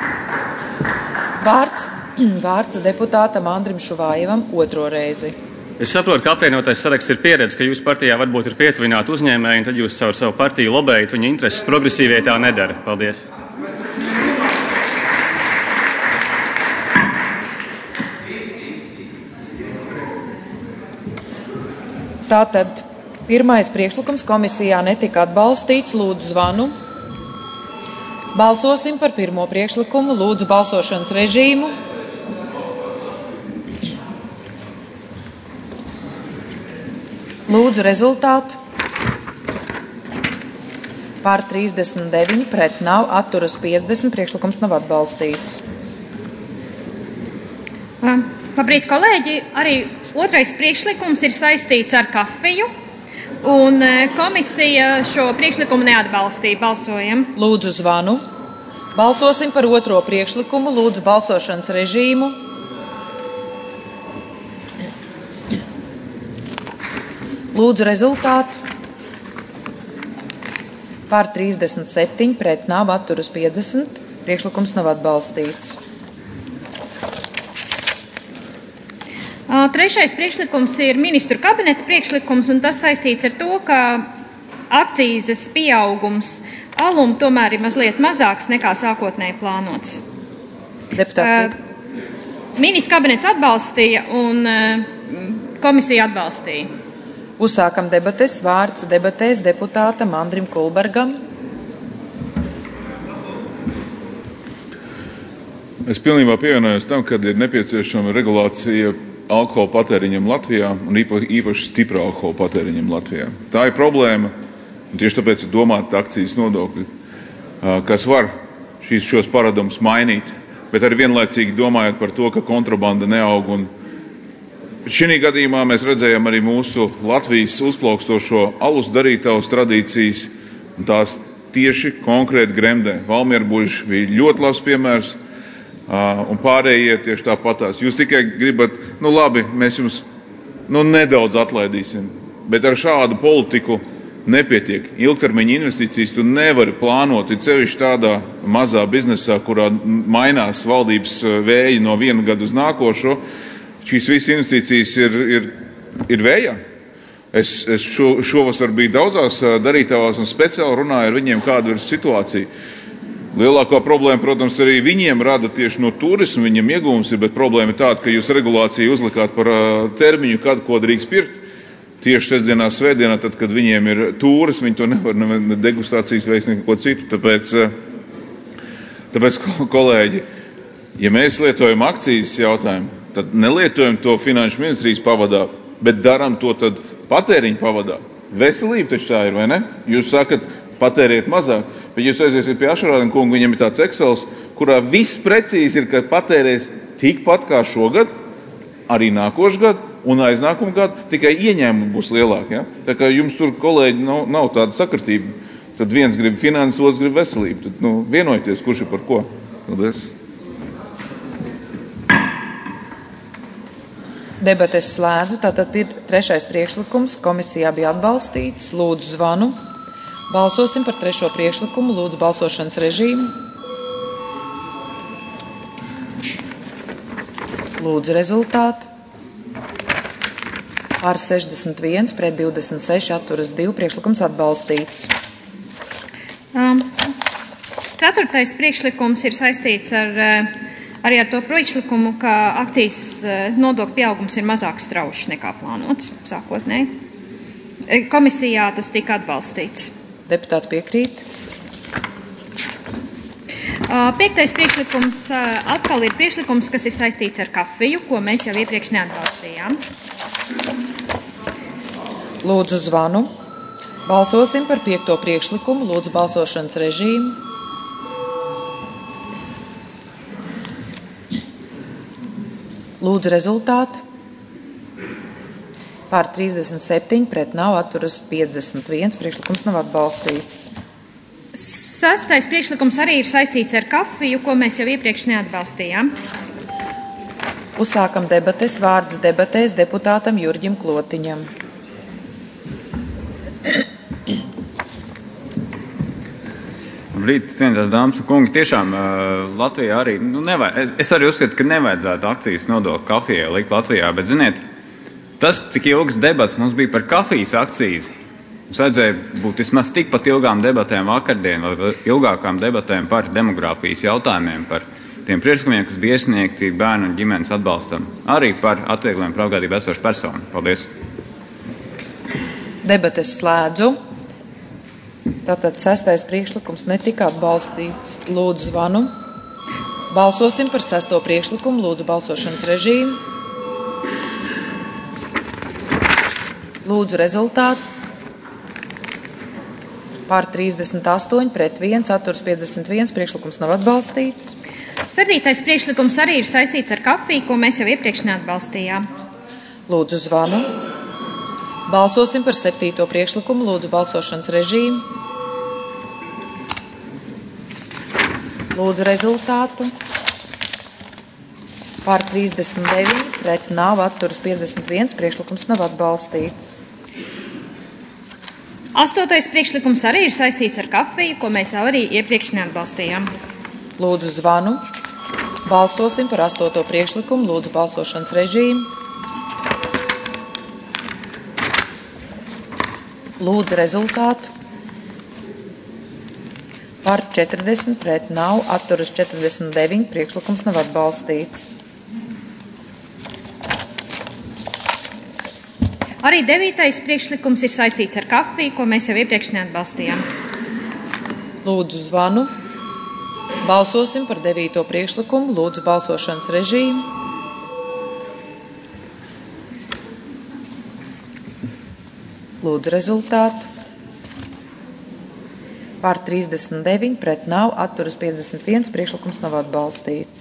Vārds deputātam Andrim Šuvājevam 2. reizi. Es saprotu, ka apvienotais saraksts ir pieredze, ka jūsu partijā varbūt ir pietuvināti uzņēmēji, un tad jūs caur savu partiju lobējat, viņa intereses progresīvie tā nedara. Paldies! Tātad pirmais priekšlikums komisijā netika atbalstīts. Lūdzu zvanu. Balsosim par pirmo priekšlikumu. Lūdzu balsošanas režīmu. Lūdzu rezultātu. Par 39, pret nav, atturas 50. Priekšlikums nav atbalstīts. Labrīt, kolēģi! Arī otrais priekšlikums ir saistīts ar kafiju, un komisija šo priekšlikumu neatbalstīja. Balsojam. Lūdzu zvanu. Balsosim par otro priekšlikumu. Lūdzu balsošanas režīmu. Lūdzu rezultātu. Par 37, pret nav, atturas 50. Priekšlikums nav atbalstīts. Trešais priekšlikums ir ministru kabineta priekšlikums, un tas saistīts ar to, ka akcīzes pieaugums alum tomēr ir mazliet mazāks nekā sākotnēji plānots. Deputāti. Ministrs kabinets atbalstīja un komisija atbalstīja. Uzsākam debates. Vārds debatēs deputātam Andrim Kulbergam. Es pilnībā pievienojos tam, kad ir nepieciešama regulācija alkohola patēriņam Latvijā un īpaši stipra alkohola patēriņam Latvijā. Tā ir problēma, un tieši tāpēc ir domāta akcijas nodokļi, kas var šos paradumus mainīt, bet arī vienlaicīgi domājot par to, ka kontrabanda neaug. Un šī gadījumā mēs redzējām arī mūsu Latvijas uzplaukstošo alus darītavas tradīcijas, un tās tieši konkrēti gremdē. Valmierbužs bija ļoti labs piemērs, un pārējie tieši tāpatās. Jūs tikai gribat, labi, mēs jums nedaudz atlaidīsim, bet ar šādu politiku nepietiek. Ilgtermiņa investīcijas tu nevari plānot, ir sevišķi tādā mazā biznesā, kurā mainās valdības vēji no viena gada uz nākošo. Šīs visas investīcijas ir vējā. Es šovasar biju daudzās darītavās un speciāli runāju ar viņiem, kāda ir situācija. Lielākā problēma, protams, arī viņiem rada tieši no turismu, viņiem iegūms ir, bet problēma ir tāda, ka jūs regulāciju uzlikāt par termiņu, kad ko drīkst pirkt. Tieši sestdienā, svētdienā, tad, kad viņiem ir turis, viņi to nevar ne degustācijas veikt, neko citu. Tāpēc, kolēģi, ja mēs lietojam akcijas jautājumu, tad nelietojam to finanšu ministrijas pavadā, bet daram to tad patēriņu pavadā. Veselība taču tā ir, vai ne? Jūs sakat, patēriet mazāk, bet jūs aiziesiet pie Ašarādina kunga, viņam ir tāds Excels, kurā viss precīzi ir, ka patērēs tikpat kā šogad, arī nākošu gadu un aiznākumu gadu, tikai ieņēmumi būs lielāki. Ja? Tā kā jums tur, kolēģi, nav tāda sakritība. Tad viens grib finanses, otrs grib veselību. Tad vienojieties, kurš ir par ko. Paldies. Debates slēdzu. Tātad trešais priekšlikums komisijā bija atbalstīts. Lūdzu zvanu. Balsosim par trešo priekšlikumu. Lūdzu balsošanas režīmu. Lūdzu rezultātu. Par 61, pret 26, atturas 2. Priekšlikums atbalstīts. Ceturtais priekšlikums ir saistīts arī ar to priekšlikumu, ka akcijas nodokļu pieaugums ir mazāk straušs nekā plānots sākotnēji. Komisijā tas tika atbalstīts. Deputāti piekrīt. Piektais priekšlikums atkal ir priekšlikums, kas ir saistīts ar kafiju, ko mēs jau iepriekš neatbalstījām. Lūdzu zvanu. Balsosim par piekto priekšlikumu. Lūdzu balsošanas režīmu. Lūdzu rezultātu. Par 37, pret nav, atturas 51. Priekšlikums nav atbalstīts. Sastais priekšlikums arī ir saistīts ar kafiju, ko mēs jau iepriekš neatbalstījām. Uzsākam debates. Vārds debatēs deputātam Jurģim Klotiņam. Labrīt, cienītās dāmas un kungi. Tiešām Latvijā arī, es arī uzskatu, ka nevajadzētu akcijas nodokli kafijai likt Latvijā, bet ziniet, tas, cik ilgs debats mums bija par kafijas akcijas, mums vajadzēja būt vismaz tikpat ilgām debatēm vakardien vai ilgākām debatēm par demogrāfijas jautājumiem, par tiem priekšlikumiem, kas bija iesniegti bērnu un ģimenes atbalstam, arī par atvieglojumiem par apgādību esošu personu. Paldies! Debates slēdzu. Tātad sestais priekšlikums netika atbalstīts. Lūdzu zvanu. Balsosim par sesto priekšlikumu. Lūdzu balsošanas režīmu. Lūdzu rezultātu. Par 38, pret 1, atturas 51. Priekšlikums nav atbalstīts. Septītais priekšlikums arī ir saistīts ar kafiju, ko mēs jau iepriekš neatbalstījām. Lūdzu zvanu. Balsosim par septīto priekšlikumu. Lūdzu balsošanas režīmu. Lūdzu rezultātu. Par 39, pret nav, atturas 51. Priekšlikums nav atbalstīts. Astotais priekšlikums arī ir saistīts ar kafiju, ko mēs arī iepriekš neatbalstījām. Lūdzu zvanu. Balsosim par astoto priekšlikumu. Lūdzu balsošanas režīmu. Lūdzu rezultātu. Par 40, pret nav, atturas 49. Priekšlikums nav atbalstīts. Arī devītais priekšlikums ir saistīts ar kafiju, ko mēs jau iepriekš neatbalstījām. Lūdzu zvanu. Balsosim par devīto priekšlikumu. Lūdzu balsošanas režīmu. Lūdzu rezultātu. Par 39, pret nav, atturas 51, priekšlikums nav atbalstīts.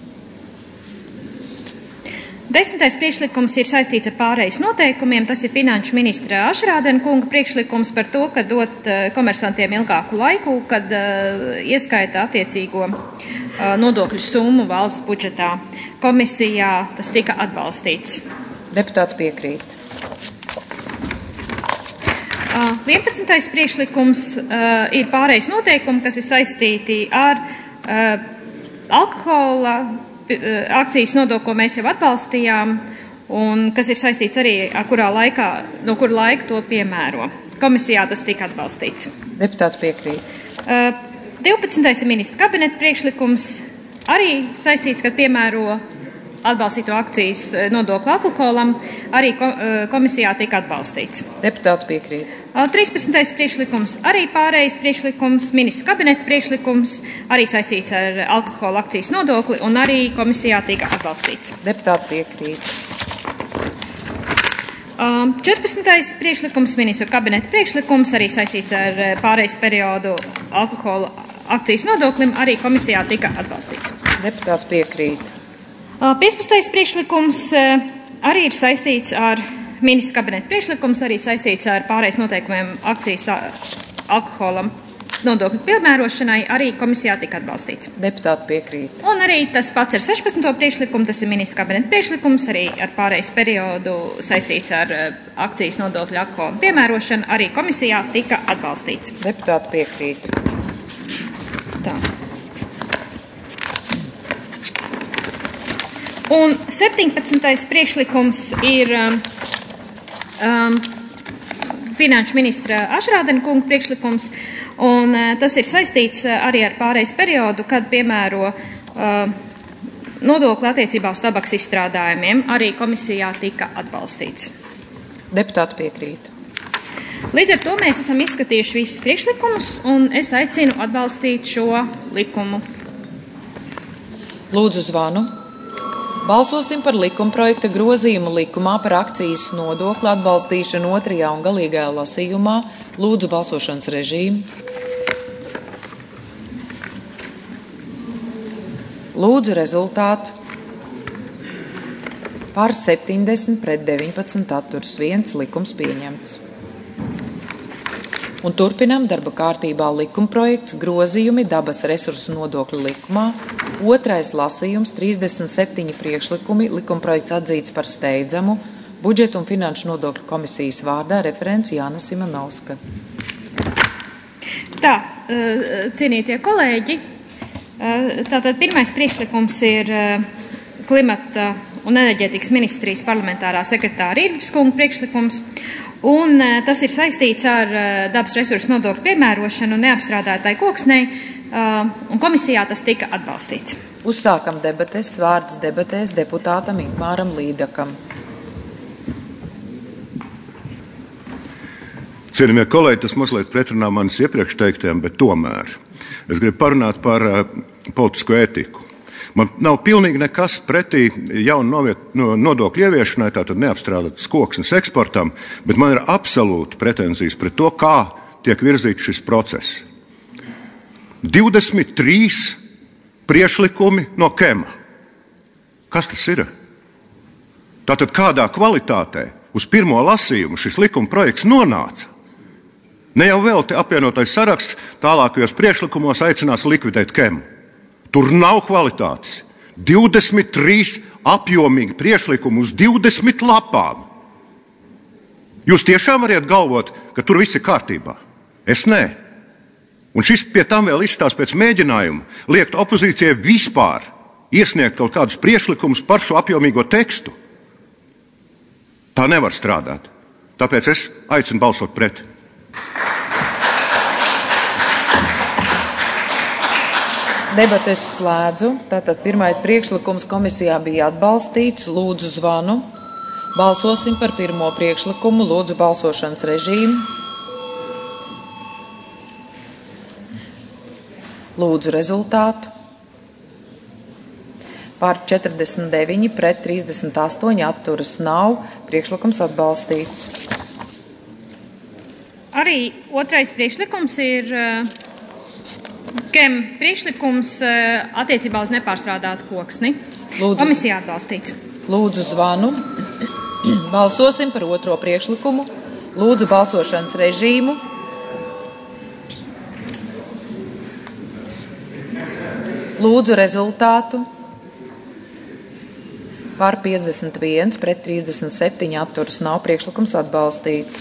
10. priekšlikums ir saistīts ar pārejas noteikumiem. Tas ir finanšu ministra Ašrādena kunga priekšlikums par to, ka dot komersantiem ilgāku laiku, kad ieskaita attiecīgo nodokļu summu valsts budžetā. Komisijā tas tika atbalstīts. Deputāti piekrīt. 11. priekšlikums ir pārejas noteikumi, kas ir saistīti ar alkohola akcijas nodokli, ko mēs jau atbalstījām, un kas ir saistīts arī, no kura laika to piemēro. Komisijā tas tika atbalstīts. Deputāti piekrīt. 12. ir ministra kabineta priekšlikums, arī saistīts, kad piemēro atbalstīto akcijas nodokli alkoholam, arī komisijā tika atbalstīts. Deputāti piekrīt. 13. priekšlikums, arī pārējais priekšlikums, ministru kabineta priekšlikums, arī saistīts ar alkohola akcijas nodokli, un arī komisijā tika atbalstīts. Deputāti piekrīt. 14. priekšlikums, ministru kabineta priekšlikums, arī saistīts ar pārējais periodu alkohola akcijas nodoklim, arī komisijā tika atbalstīts. Deputāti piekrīt. 15. priekšlikums arī ir saistīts ar ministra kabineta priekšlikums, arī saistīts ar pārējais noteikumiem akcijas alkoholam nodokļu piemērošanai, arī komisijā tika atbalstīts. Deputāti piekrīt. Un arī tas pats ar 16. priekšlikumu, tas ir ministra kabineta priekšlikums, arī ar pārējais periodu saistīts ar akcijas nodokļu alkoholam piemērošanu, arī komisijā tika atbalstīts. Deputāti piekrīt. Tā. Un 17. priekšlikums ir finanšu ministra Ašrādena kunga priekšlikums, un tas ir saistīts arī ar pārejas periodu, kad piemēro nodokli attiecībā uz tabaks izstrādājumiem, arī komisijā tika atbalstīts. Deputāti piekrīt. Līdz ar to mēs esam izskatījuši visus priekšlikumus, un es aicinu atbalstīt šo likumu. Lūdzu zvanu. Balsosim par likumprojekta grozījumu likumā par akcijas nodokli atbalstīšanu otrajā un galīgajā lasījumā. Lūdzu balsošanas režīmu. Lūdzu rezultātu. Par 70 pret 19 atturas 1, likums pieņemts. Un turpinām darba kārtībā likumprojekts grozījumi dabas resursu nodokļu likumā. Otrais lasījums, 37 priekšlikumi, likumprojekts atzīts par steidzamu. Budžeta un finanšu nodokļu komisijas vārdā referents Jāna Simonovska. Tā, cienītie kolēģi, tātad pirmais priekšlikums ir klimata un enerģētikas ministrijas parlamentārā sekretāra Irbis kunga priekšlikums. Un tas ir saistīts ar dabas resursu nodokļu piemērošanu neapstrādātai koksnei, un komisijā tas tika atbalstīts. Uzsākam debates. Vārds debatēs deputātam Ingmāram Līdakam. Cienījamie kolēģi, tas mazliet pretrunā manis iepriekš teiktajam, bet tomēr es gribu parunāt par politisko ētiku. Man nav pilnīgi nekas pretī jaunu nodokļu ieviešanai, tātad neapstrādātas koksnes eksportam, bet man ir absolūti pretenzijas pret to, kā tiek virzīts šis process. 23 priekšlikumi no KEMA. Kas tas ir? Tātad kādā kvalitātē uz pirmo lasījumu šis likuma projekts nonāca? Ne jau vēl te apvienotais saraksts tālākajos priekšlikumos aicinās likvidēt KEMA. Tur nav kvalitātes. 23 apjomīgi priekšlikumi uz 20 lapām. Jūs tiešām varat galvot, ka tur viss ir kārtībā? Es nē. Un šis pie tam vēl izstās pēc mēģinājuma liekt opozīcijai vispār iesniegt kaut kādus priekšlikumus par šo apjomīgo tekstu. Tā nevar strādāt. Tāpēc es aicinu balsot pret. Debates slēdzu. Tātad pirmais priekšlikums komisijā bija atbalstīts. Lūdzu zvanu. Balsosim par pirmo priekšlikumu. Lūdzu balsošanas režīmu. Lūdzu rezultātu. Par 49 pret 38 atturas nav. Priekšlikums atbalstīts. Arī otrais priekšlikums ir KEM priekšlikums attiecībā uz nepārstrādātu koksni. Komisija atbalstīts. Lūdzu zvanu. Balsosim par otro priekšlikumu. Lūdzu balsošanas režīmu. Lūdzu rezultātu. Par 51, pret 37 atturas nav, priekšlikums atbalstīts.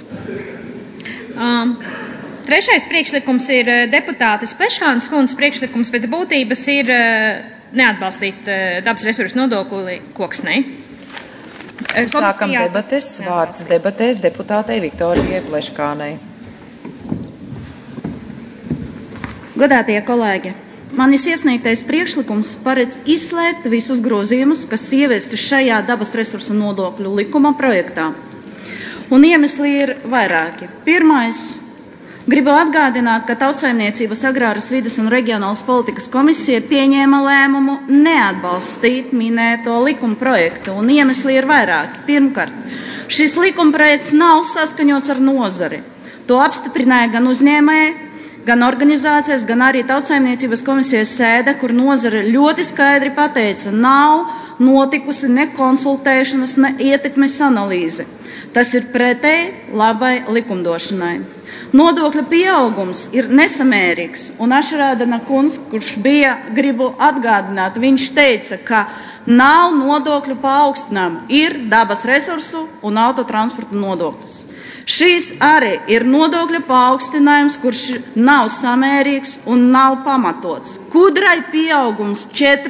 Trešais priekšlikums ir deputātes Plešānas kundzes priekšlikums pēc būtības ir neatbalstīt dabas resursu nodokli koksnei. Sākam debates. Vārds debatēs deputātei Viktorijai Pleškānei. Godātie kolēģi! Manis iesniegtais priekšlikums paredz izslēgt visus grozījumus, kas ieviesti šajā dabas resursu nodokļu likuma projektā. Un iemesli ir vairāki. Pirmais, gribu atgādināt, ka Tautsaimniecības agrāras vides un reģionālas politikas komisija pieņēma lēmumu neatbalstīt minēto likuma projektu, un iemesli ir vairāki. Pirmkārt, šis likuma projekts nav saskaņots ar nozari. To apstiprināja gan uzņēmēji, gan organizācijas, gan arī Tautsaimniecības komisijas sēde, kur nozare ļoti skaidri pateica, nav notikusi ne konsultēšanas, ne ietekmes analīze. Tas ir pretēji labai likumdošanai. Nodokļa pieaugums ir nesamērīgs, un Ašrādana kungs, kurš bija, gribu atgādināt, viņš teica, ka nav nodokļu paaugstinājumu, ir dabas resursu un autotransporta nodoklis. Šīs arī ir nodokļa paaugstinājums, kurš nav samērīgs un nav pamatots. Kudrai pieaugums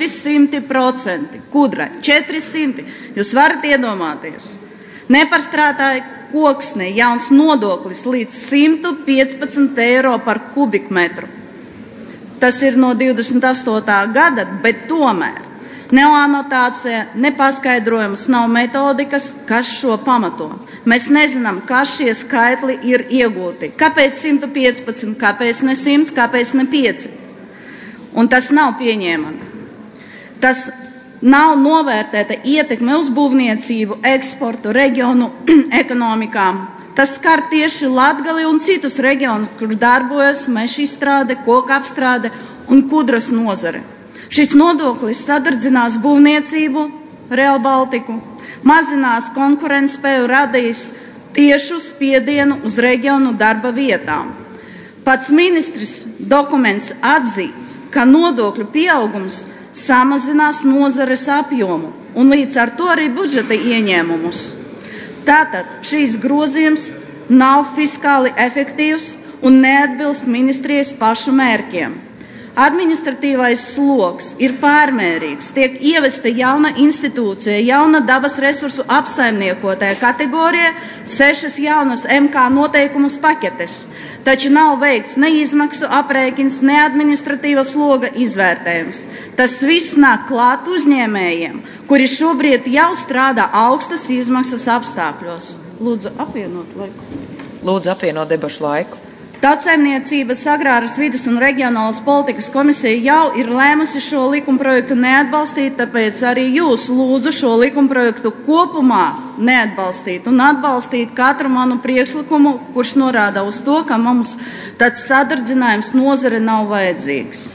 400%. Kudrai 400%. Jūs varat iedomāties. Nepārstrādāja koksnei jauns nodoklis līdz 115 eiro par kubikmetru. Tas ir no 28. gada, bet tomēr nav anotācija, nepaskaidrojums, nav metodikas, kas šo pamato. Mēs nezinām, kā šie skaitļi ir iegūti. Kāpēc 115, kāpēc ne 100, kāpēc ne 5? Un tas nav pieņēmami. Tas nav novērtēta ietekme uz būvniecību, eksportu, reģionu ekonomikām. Tas skar tieši Latgali un citus reģionus, kur darbojas meža izstrāde, koka apstrāde un kudras nozare. Šis nodoklis sadardzinās būvniecību, Real Baltiku, mazinās konkurentspēju, radīs tiešu spiedienu uz reģionu darba vietām. Pats ministrs dokuments atzīts, ka nodokļu pieaugums samazinās nozares apjomu un līdz ar to arī budžeta ieņēmumus. Tātad šīs grozījums nav fiskāli efektīvs un neatbilst ministrijas pašu mērķiem. Administratīvais sloks ir pārmērīgs, tiek ievesta jauna institūcija, jauna dabas resursu apsaimniekotāja kategorija, 6 jaunas MK noteikumus paketes, taču nav veikts ne izmaksu aprēķins, ne administratīva sloga izvērtējums. Tas viss nāk klāt uzņēmējiem, kuri šobrīd jau strādā augstas izmaksas apstākļos. Lūdzu, apvienot laiku. Lūdzu, apvienot debašu laiku. Tautsaimniecības agrāras vides un reģionālas politikas komisija jau ir lēmusi šo likumprojektu neatbalstīt, tāpēc arī jūs lūdzu šo likumprojektu kopumā neatbalstīt un atbalstīt katru manu priekšlikumu, kurš norāda uz to, ka mums tāds sadardzinājums nozare nav vajadzīgs.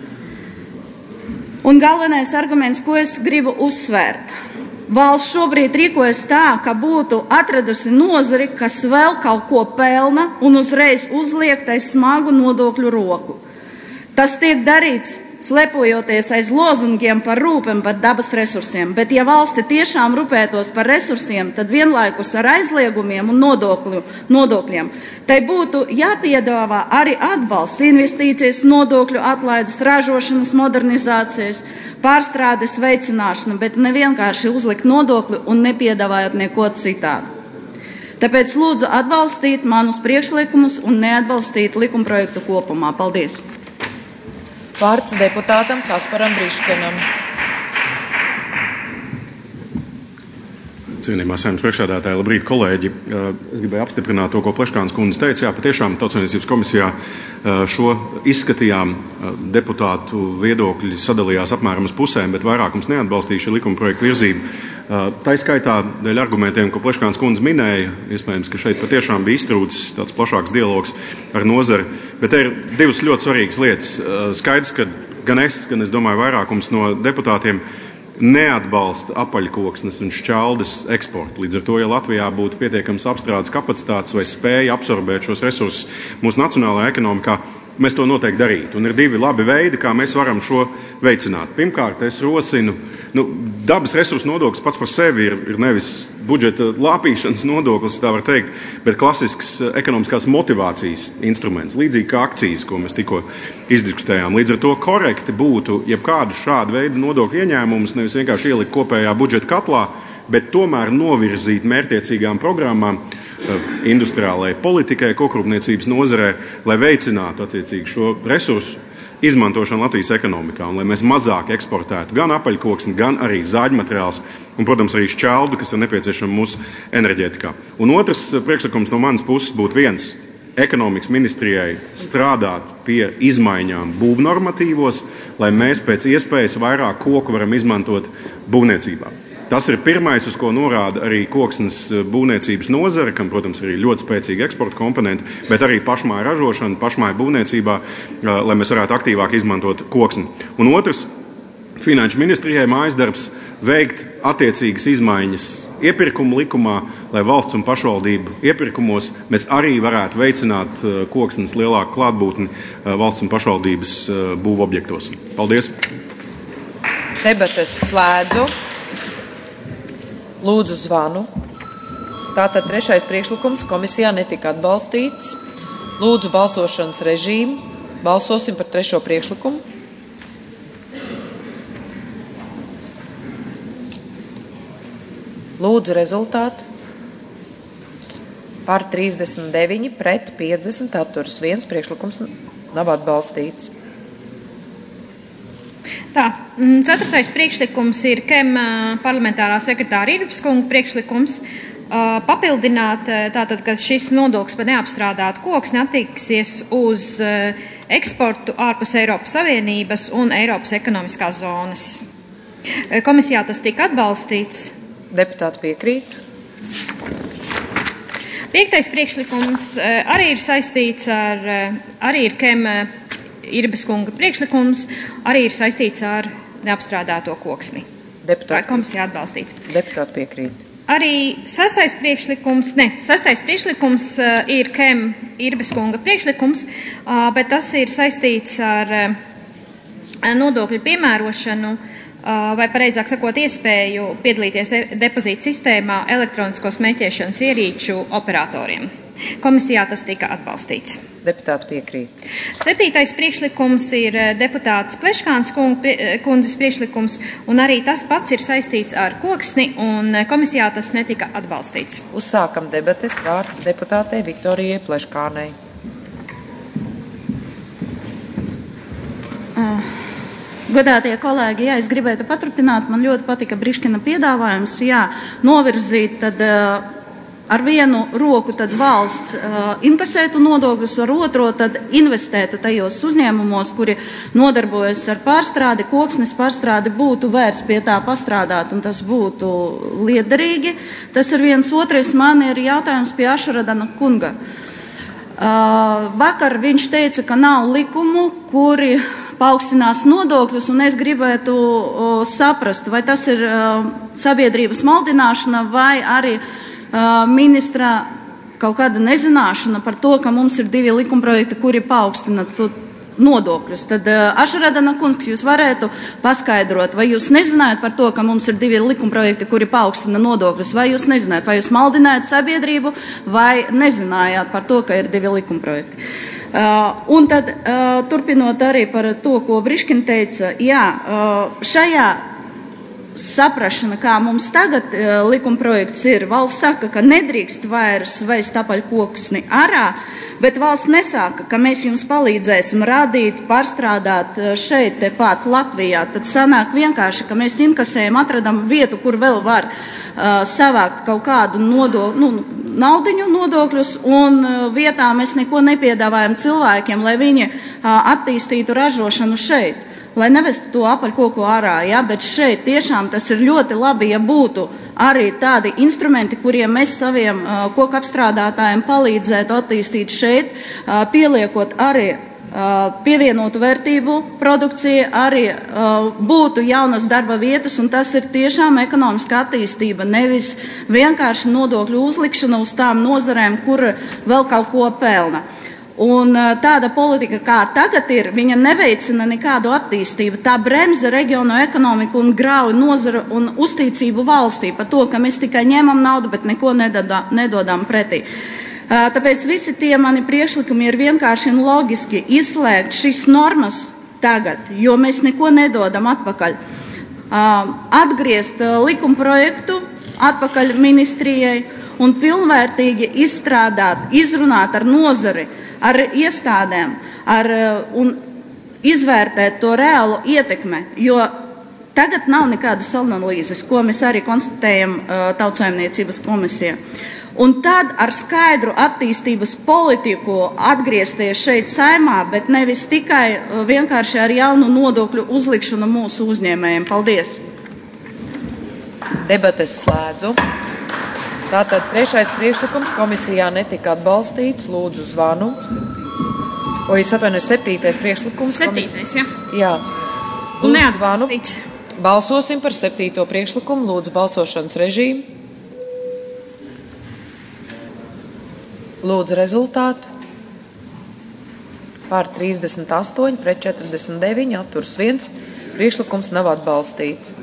Un galvenais arguments, ko es gribu uzsvērt. Valsts šobrīd rīkojas tā, ka būtu atradusi nozari, kas vēl kaut ko pelna un uzreiz uzliek tai smagu nodokļu roku. Tas tiek darīts, slepojoties aiz lozungiem par rūpēm par dabas resursiem, bet ja valsti tiešām rūpētos par resursiem, tad vienlaikus ar aizliegumiem un nodokļiem, tai būtu jāpiedāvā arī atbalsts, investīcijas, nodokļu atlaides, ražošanas modernizācijas, pārstrādes veicināšana, bet ne vienkārši uzlikt nodokli un nepiedāvājot neko citādu. Tāpēc lūdzu atbalstīt manus priekšlikumus un neatbalstīt likumprojektu kopumā. Paldies! Vārds deputātam Kasparam Briškenam. Cienījumā Saeimas priekšsēdētāji, labrīt, kolēģi. Es gribēju apstiprināt to, ko Pleškānas kundze teica. Jā, patiešām Tautsaimniecības komisijā šo izskatījām, deputātu viedokļi sadalījās apmēram uz pusēm, bet vairākums neatbalstīja šī likuma projekta virzību. Tā skaitā dēļ argumentiem, ko Pleškāns kundze minēja, iespējams, ka šeit patiešām bija iztrūcis tāds plašāks dialogs ar nozari, bet te ir divas ļoti svarīgas lietas. Skaidrs, ka gan es domāju, vairākums no deputātiem neatbalsta apaļkoksnes un šķaldes eksportu. Līdz ar to, ja Latvijā būtu pietiekams apstrādes kapacitātes vai spēja absorbēt šos resursus mūsu nacionālajā ekonomikā, mēs to noteikti darītu. Un ir divi labi veidi, kā mēs varam šo veicināt. Pirmkārt, es rosinu, dabas resursu nodoklis pats par sevi ir nevis budžeta lāpīšanas nodoklis, tā var teikt, bet klasisks ekonomiskās motivācijas instruments, līdzīgi kā akcijas, ko mēs tikko izdiskutējām. Līdz ar to korekti būtu jebkādu šādu veidu nodokļu ieņēmumus nevis vienkārši ielikt kopējā budžeta katlā, bet tomēr novirzīt mērķtiecīgām programmām industriālajai politikai, kokrūpniecības nozarē, lai veicinātu attiecīgi šo resursu izmantošanu Latvijas ekonomikā un lai mēs mazāk eksportētu gan apaļkoksni, gan arī zāģmateriālus un, protams, arī šķeldu, kas ir nepieciešama mūsu enerģētikā. Un otrs priekšlikums no manas puses būtu viens - ekonomikas ministrijai strādāt pie izmaiņām būvnormatīvos, lai mēs pēc iespējas vairāk koku varam izmantot būvniecībā. Tas ir pirmais, uz ko norāda arī koksnes būvniecības nozare, kam, protams, ir ļoti spēcīga eksporta komponenta, bet arī pašmāju ražošana, pašmāju būvniecībā, lai mēs varētu aktīvāk izmantot koksni. Un otrs, Finanšu ministrijai mājas darbs veikt attiecīgas izmaiņas iepirkumu likumā, lai valsts un pašvaldību iepirkumos mēs arī varētu veicināt koksnes lielāku klātbūtni valsts un pašvaldības būvobjektos. Paldies! Debates slēdzu. Lūdzu zvanu. Tātad trešais priekšlikums komisijā netika atbalstīts. Lūdzu balsošanas režīmu. Balsosim par trešo priekšlikumu. Lūdzu rezultātu. Par 39 pret 50 atturas. Viens priekšlikums nav atbalstīts. Tā, ceturtais priekšlikums ir KEM parlamentārā sekretāra Irbas kunga priekšlikums papildināt, tātad, ka šis nodoklis par neapstrādātu koksni attieksies uz eksportu ārpus Eiropas Savienības un Eiropas ekonomiskās zonas. Komisijā tas tika atbalstīts. Deputāti piekrīt. Piektais priekšlikums arī ir saistīts ar, arī ir KEM Irbas kunga priekšlikums, arī ir saistīts ar neapstrādāto koksni. Deputāti komisijā atbalstīts. Deputāti piekrīt. Arī sastais priekšlikums ir KEM Irbas kunga priekšlikums, bet tas ir saistīts ar nodokļu piemērošanu, vai pareizāk sakot iespēju piedalīties depozītu sistēmā elektronisko smēķēšanas ierīču operatoriem. Komisijā tas tika atbalstīts. Deputāti piekrīt. Septītais priekšlikums ir deputāts Pleškāns kundzes priekšlikums, un arī tas pats ir saistīts ar koksni, un komisijā tas netika atbalstīts. Uzsākam debates. Vārds deputātei Viktorijai Pleškānei. Godātie kolēģi, es gribētu paturpināt. Man ļoti patika Briškina piedāvājums, novirzīt tad ar vienu roku tad valsts inkasētu nodokļus, ar otro tad investētu tajos uzņēmumos, kuri nodarbojas ar pārstrādi, koksnes pārstrādi, būtu vērts pie tā pastrādāt, un tas būtu liederīgi. Tas ir viens. Otrais man ir jautājums pie Ašradana kunga. Vakar viņš teica, ka nav likumu, kuri paaugstinās nodokļus, un es gribētu saprast, vai tas ir sabiedrības maldināšana vai arī ministra kaut kāda nezināšana par to, ka mums ir divi likumprojekti, kuri paaugstina nodokļus. Tad Ašradana kungs, jūs varētu paskaidrot, vai jūs nezinājāt par to, ka mums ir divi likumprojekti, kuri paaugstina nodokļus, vai jūs nezinājāt, vai jūs maldinājāt sabiedrību, vai nezinājāt par to, ka ir divi likumprojekti. Un tad, turpinot arī par to, ko Briškina teica, šajā saprašana, kā mums tagad likumprojekts ir, valsts saka, ka nedrīkst vairs veikt apaļkoksni ārā, bet valsts nesaka, ka mēs jums palīdzēsim radīt, pārstrādāt šeit tepat Latvijā. Tad sanāk vienkārši, ka mēs inkasējam, atradam vietu, kur vēl var savākt kaut kādu naudiņu nodokļus, un vietā mēs neko nepiedāvājam cilvēkiem, lai viņi attīstītu ražošanu šeit. lai nevestu to apaļkoku ārā, ja, bet šeit tiešām tas ir ļoti labi, ja būtu arī tādi instrumenti, kuriem mēs saviem koku apstrādātājiem palīdzētu attīstīt šeit, pieliekot arī pievienotu vērtību produkcija, arī būtu jaunas darba vietas, un tas ir tiešām ekonomiska attīstība, nevis vienkārši nodokļu uzlikšana uz tām nozarēm, kur vēl kaut ko pelna. Un tāda politika, kā tagad ir, viņa neveicina nekādu attīstību. Tā bremza regionu ekonomiku un grauj nozaru un uzticību valstī par to, ka mēs tikai ņemam naudu, bet neko nedodam pretī. Tāpēc visi tie mani priekšlikumi ir vienkārši un loģiski izslēgt šīs normas tagad, jo mēs neko nedodam atpakaļ. Atgriezt likumprojektu atpakaļ ministrijai un pilnvērtīgi izstrādāt, izrunāt ar nozari, ar iestādēm, un izvērtēt to reālu ietekmi, jo tagad nav nekādas analīzes, ko mēs arī konstatējam Tautsaimniecības komisijā. Un tad ar skaidru attīstības politiku atgriezties šeit Saeimā, bet nevis tikai vienkārši ar jaunu nodokļu uzlikšanu mūsu uzņēmējiem. Paldies! Debates slēdzu. Tātad 3. priekšlikums komisijā netika atbalstīts. Lūdzu zvanu. Es atvainojos, 7. priekšlikums. 7. Jā. Un neatbalstīts. Balsosim par 7. priekšlikumu. Lūdzu balsošanas režīmu. Lūdzu rezultātu. Pār 38, pret 49, atturs 1. Priekšlikums nav atbalstīts.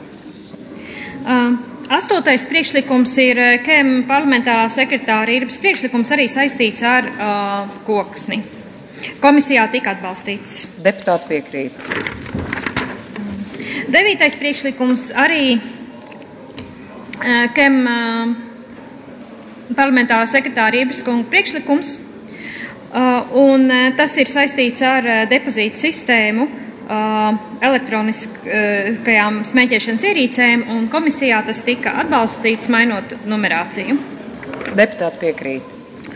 8. priekšlikums ir KEM parlamentārā sekretāra Irbas priekšlikums, arī saistīts ar koksni. Komisijā tika atbalstīts. Deputāti piekrīt. 9. priekšlikums arī KEM parlamentārā sekretāra Irbas kunga priekšlikums, un tas ir saistīts ar depozītu sistēmu elektroniskajām smēķēšanas ierīcēm, un komisijā tas tika atbalstīts, mainot numerāciju. Deputāti piekrīt.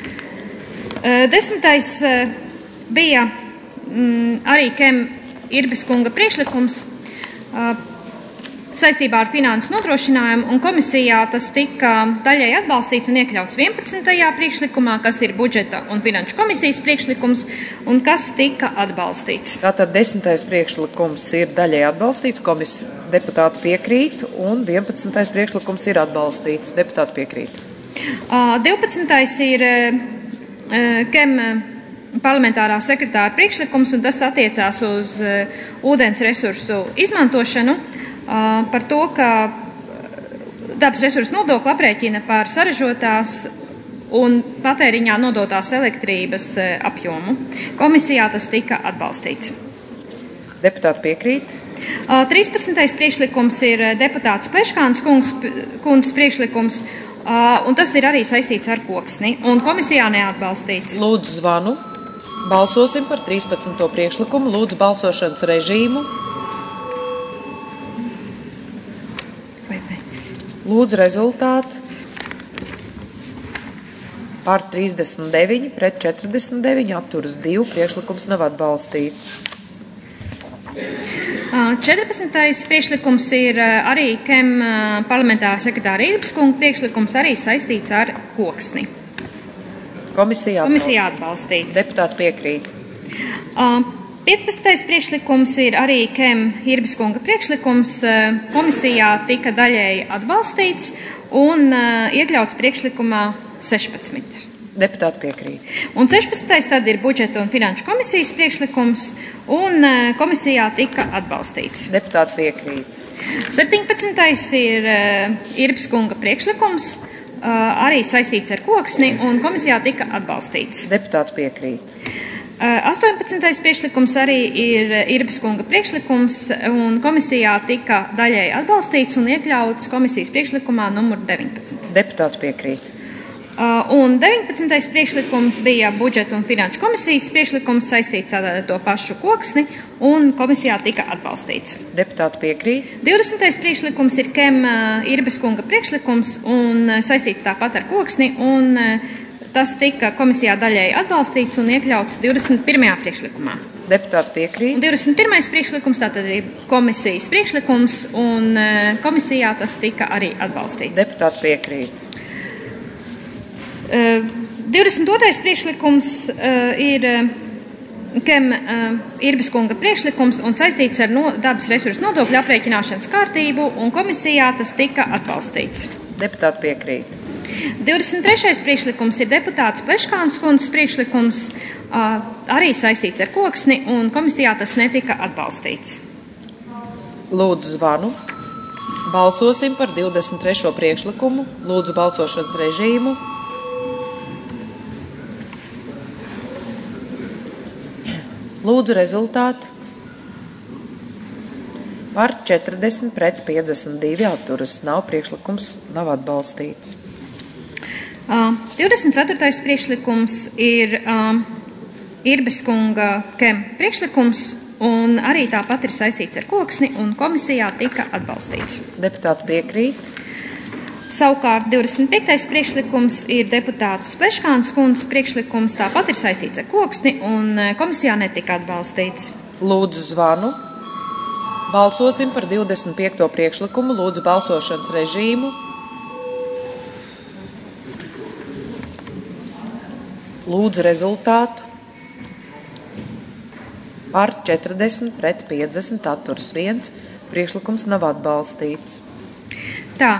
10. bija arī KEM Irbas kunga priekšlikums saistībā ar finansu nodrošinājumu, un komisijā tas tika daļai atbalstīts un iekļauts 11. priekšlikumā, kas ir budžeta un finanšu komisijas priekšlikums, un kas tika atbalstīts. Tātad 10. priekšlikums ir daļai atbalstīts, deputāti piekrīt, un 11. priekšlikums ir atbalstīts, deputāti piekrīt. 12. ir KEM parlamentārā sekretāra priekšlikums, un tas attiecās uz ūdens resursu izmantošanu, par to, ka dabas resursu nodokli aprēķina par saražotās un patēriņā nodotās elektrības apjomu. Komisijā tas tika atbalstīts. Deputāti piekrīt. 13. priekšlikums ir deputāts Pleškāns kundzes priekšlikums, un tas ir arī saistīts ar koksni, un komisijā neatbalstīts. Lūdzu zvanu. Balsosim par 13. priekšlikumu. Lūdzu balsošanas režīmu. Lūdzu rezultātu. Pār 39, pret 49, atturas 2. Priekšlikums nav atbalstīts. 14. priekšlikums ir arī KEM parlamentārā sekretāra Irbas kunga priekšlikums, arī saistīts ar koksni. Komisijā atbalstīts. Deputāti piekrīt. 15. priekšlikums ir arī KEM Irbas kunga priekšlikums. Komisijā tika daļēji atbalstīts un iekļauts priekšlikumā 16. Deputāti piekrīt. Un 16. tad ir budžeta un finanšu komisijas priekšlikums, un komisijā tika atbalstīts. Deputāti piekrīt. 17. ir Irbas kunga priekšlikums, arī saistīts ar koksni, un komisijā tika atbalstīts. Deputāti piekrīt. 18. priekšlikums arī ir Irbas kunga priekšlikums, un komisijā tika daļēji atbalstīts un iekļauts komisijas priekšlikumā numur 19. Deputāti piekrīt. Un 19. priekšlikums bija budžeta un finanšu komisijas priekšlikums saistīts ar to pašu koksni, un komisijā tika atbalstīts. Deputāti piekrīt. 20. priekšlikums ir KEM Irbas kunga priekšlikums un saistīts tāpat ar koksni, un tas tika komisijā daļēji atbalstīts un iekļauts 21. priekšlikumā. Deputāti piekrīt. Un 21. priekšlikums, tātad ir komisijas priekšlikums, un komisijā tas tika arī atbalstīts. Deputāti piekrīt. 22. priekšlikums ir KEM Irbes kunga priekšlikums un saistīts ar dabas resursu nodokļu aprēķināšanas kārtību, un komisijā tas tika atbalstīts. Deputāti piekrīt. 23. priekšlikums ir deputāts Pleškāns kundzes priekšlikums, arī saistīts ar koksni, un komisijā tas netika atbalstīts. Lūdzu zvanu. Balsosim par 23. priekšlikumu. Lūdzu balsošanas režīmu. Lūdzu rezultātu. Par 40 pret 52 atturas. Priekšlikums nav atbalstīts. 24. priekšlikums ir Irbes kunga KEM priekšlikums, un arī tāpat ir saistīts ar koksni, un komisijā tika atbalstīts. Deputāti piekrīt. Savukārt 25. priekšlikums ir deputātas Pleškānas kundzes priekšlikums, tāpat ir saistīts ar koksni, un komisijā netika atbalstīts. Lūdzu zvanu. Balsosim par 25. priekšlikumu. Lūdzu balsošanas režīmu. Lūdzu rezultātu. Par 40 pret 50 atturas 1. Priekšlikums nav atbalstīts. Tā.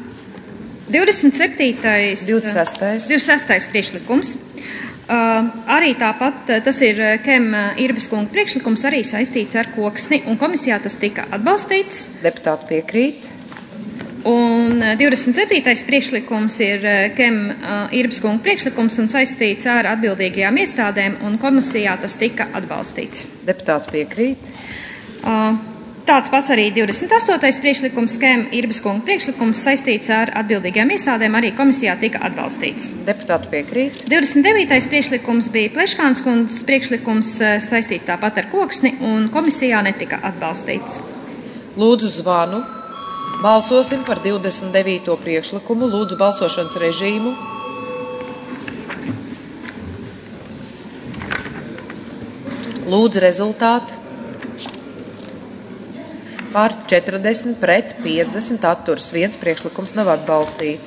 26. priekšlikums. Arī tāpat tas ir KEM Irbes kunga priekšlikums, arī saistīts ar koksni, un komisijā tas tika atbalstīts. Deputāti piekrīt. Un 27. priekšlikums ir KEM Irbes kunga priekšlikums un saistīts ar atbildīgajām iestādēm, un komisijā tas tika atbalstīts. Deputāti piekrīt. Tāds pats arī 28. priekšlikums, KEM Irbes kunga priekšlikums saistīts ar atbildīgajām iestādēm, arī komisijā tika atbalstīts. Deputāti piekrīt. 29. priekšlikums bija Pleškānas kundzes priekšlikums saistīts tāpat ar koksni, un komisijā netika atbalstīts. Lūdzu zvanu. Balsosim par 29. priekšlikumu. Lūdzu balsošanas režīmu. Lūdzu rezultātu. Par 40 pret 50 atturas 1. Priekšlikums nav atbalstīts.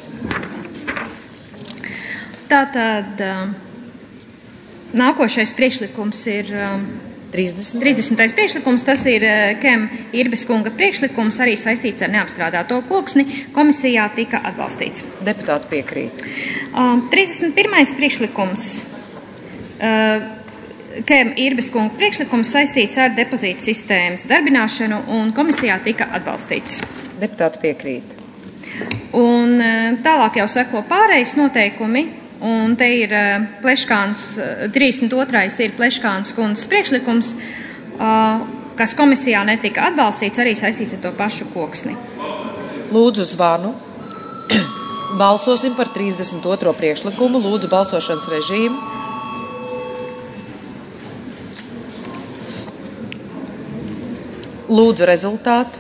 Tātad nākošais priekšlikums ir 30. priekšlikums. Tas ir KEM Irbes kunga priekšlikums, arī saistīts ar neapstrādāto koksni. Komisijā tika atbalstīts. Deputāti piekrīt. 31. priekšlikums. KEM Irbes kunga priekšlikums saistīts ar depozītu sistēmas darbināšanu, un komisijā tika atbalstīts. Deputāti piekrīt. Un tālāk jau seko pārējais noteikumi, un te ir Pleškāns, 32. ir Pleškānas kundzes priekšlikums, kas komisijā netika atbalstīts, arī saistīts ar to pašu koksni. Lūdzu zvanu. Balsosim par 32. priekšlikumu. Lūdzu balsošanas režīmu. Lūdzu rezultātu.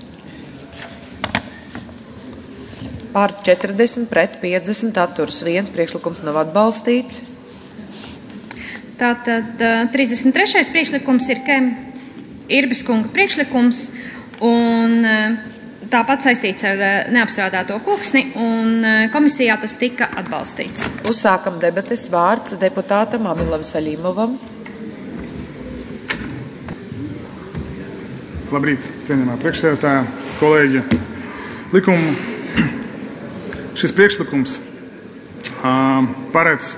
Par 40 pret 50 atturas 1. Priekšlikums nav atbalstīts. Tātad 33. priekšlikums ir KEM Irbes kunga priekšlikums, un tāpat saistīts ar neapstrādāto koksni, un komisijā tas tika atbalstīts. Uzsākam debates. Vārds deputātam Amilam Saļimovam. Labrīt, cienījamā priekšsēdētāja, kolēģi. Šis priekšlikums paredz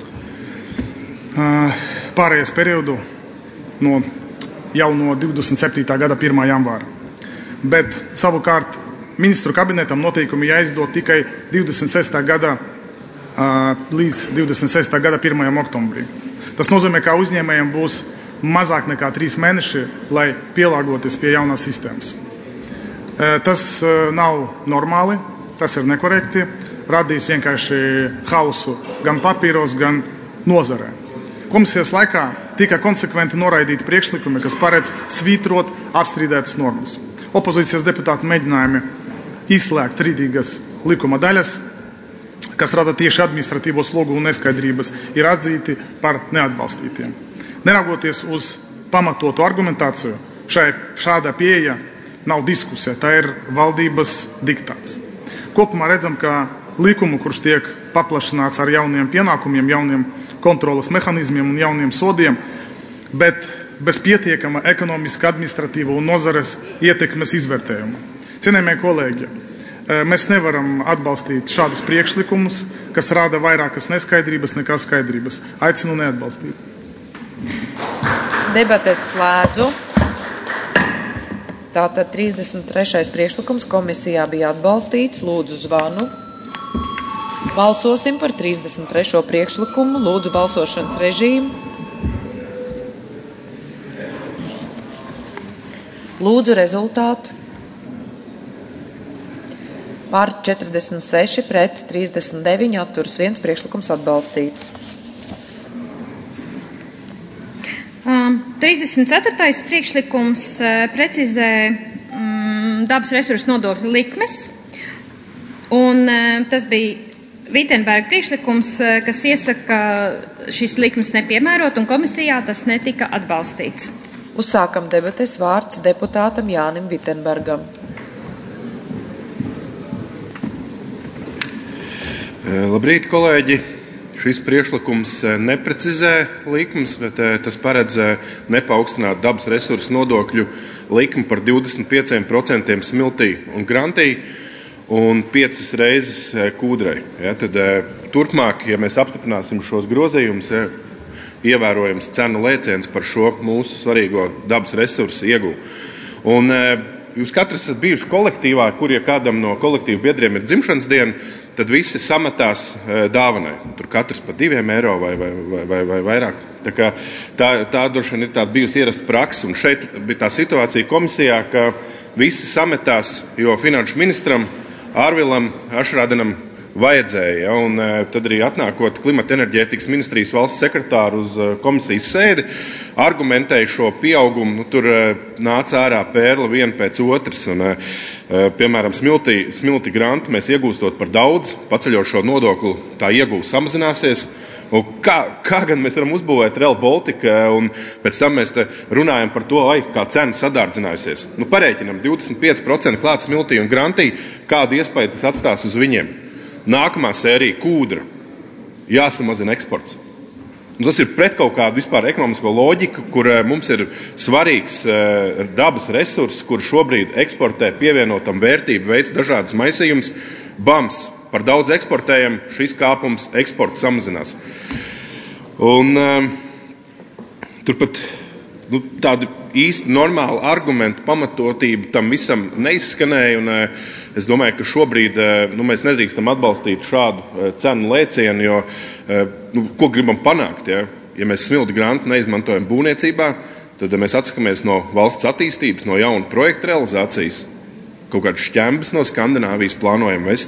pārējais periodu jau no 27. gada 1. janvāra. Bet savukārt ministru kabinetam noteikumi jāizdod tikai 26. gada līdz 26. gada 1. oktobrī. Tas nozīmē, ka uzņēmējiem būs mazāk nekā 3 mēneši, lai pielāgoties pie jaunās sistēmas. Tas nav normāli, tas ir nekorekti, radīs vienkārši hausu gan papīros, gan nozarē. Komisijas laikā tika konsekventi noraidīti priekšlikumi, kas paredz svītrot apstrīdētas normas. Opozīcijas deputātu mēģinājumi izslēgt strīdīgas likuma daļas, kas rada tieši administratīvo slogu un neskaidrības, ir atzīti par neatbalstītiem. Neraugoties uz pamatotu argumentāciju. Šādā pieeja nav diskusija, tā ir valdības diktāts. Kopumā redzam, ka likumu, kurš tiek paplašināts ar jauniem pienākumiem, jauniem kontrolas mehanizmiem un jauniem sodiem, bet bez pietiekama ekonomiska, administratīva un nozares ietekmes izvērtējuma. Cienējamie kolēģi, mēs nevaram atbalstīt šādus priekšlikumus, kas rada vairākas neskaidrības nekā skaidrības. Aicinu neatbalstīt. Debates slēdzu. Tātad 33. priekšlikums komisijā bija atbalstīts. Lūdzu zvanu. Balsosim par 33. priekšlikumu. Lūdzu balsošanas režīmu. Lūdzu rezultātu. Par 46 pret 39 atturas 1 priekšlikums atbalstīts. 34. priekšlikums precizē dabas resursu nodokļu likmes, un tas bija Vitenberga priekšlikums, kas iesaka, ka šīs likmes nepiemērot, un komisijā tas netika atbalstīts. Uzsākam debates, vārds deputātam Jānim Vitenbergam. Labrīt, kolēģi! Šis priekšlikums neprecizē likmes, bet tas paredz nepaukstināt dabas resursu nodokļu likmi par 25% smiltī un grantī un 5 reizes kūdrai. Ja, tad turpmāk, ja mēs apstiprināsim šos grozījumus, ievērojams cenu lēciens par šo mūsu svarīgo dabas resursu ieguvu. Un jūs katrs esat bijuši kolektīvā, kur ja kādam no kolektīvu biedriem ir dzimšanas diena, tad visi sametās dāvanai. Tur katrs pa 2 eiro vai vairāk. Tā droši vien ir tāda bijusi ierasta praksa. Un šeit bija tā situācija komisijā, ka visi sametās, jo finanšu ministram Ārvilam Ašrādenam vajadzēja. Ja? Un tad arī atnākot klimata enerģētikas ministrijas valsts sekretāru uz komisijas sēdi, argumentēja šo pieaugumu. Tur nāca ārā pērla viena pēc otras. Un, piemēram, smilti grantu mēs iegūstot par daudz, paceļot šo nodokli, tā ieguva samazināsies. Un kā gan mēs varam uzbūvēt Rail Baltica, un pēc tam mēs te runājam par to, kā cena sadārdzinājusies. Nu, parēķinam 25% klāt smiltī un grantī, kādu iespēju tas atstās uz viņiem. Nākamā sērija kūdra. Jāsamazina eksports. Un tas ir pret kaut kādu vispār ekonomisko loģiku, kur mums ir svarīgs dabas resurss, kur šobrīd eksportē pievienotam vērtību, veids dažādas maisījumus. Bams, par daudz eksportējam, šis kāpums eksports samazinās. Un turpat tādu īsti normālu argumentu pamatotību tam visam neizskanēja. Un es domāju, ka šobrīd mēs nedrīkstam atbalstīt šādu cenu lēcienu, jo ko gribam panākt? Ja mēs smilti grantu neizmantojam būvniecībā, tad mēs atsakamies no valsts attīstības, no jaunu projektu realizācijas. Kaut kādas šķembas no Skandināvijas plānojam vest.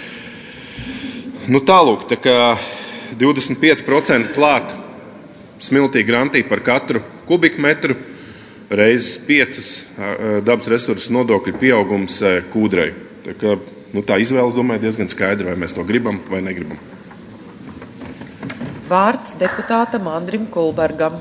Tālūk, tā kā 25% klāt smiltī grantī par katru kubikmetru, reizes 5 dabas resursu nodokļu pieaugums kūdrai. Tā izvēles, domāju, diezgan skaidra, vai mēs to gribam vai negribam. Vārds deputātam Andrim Kulbergam.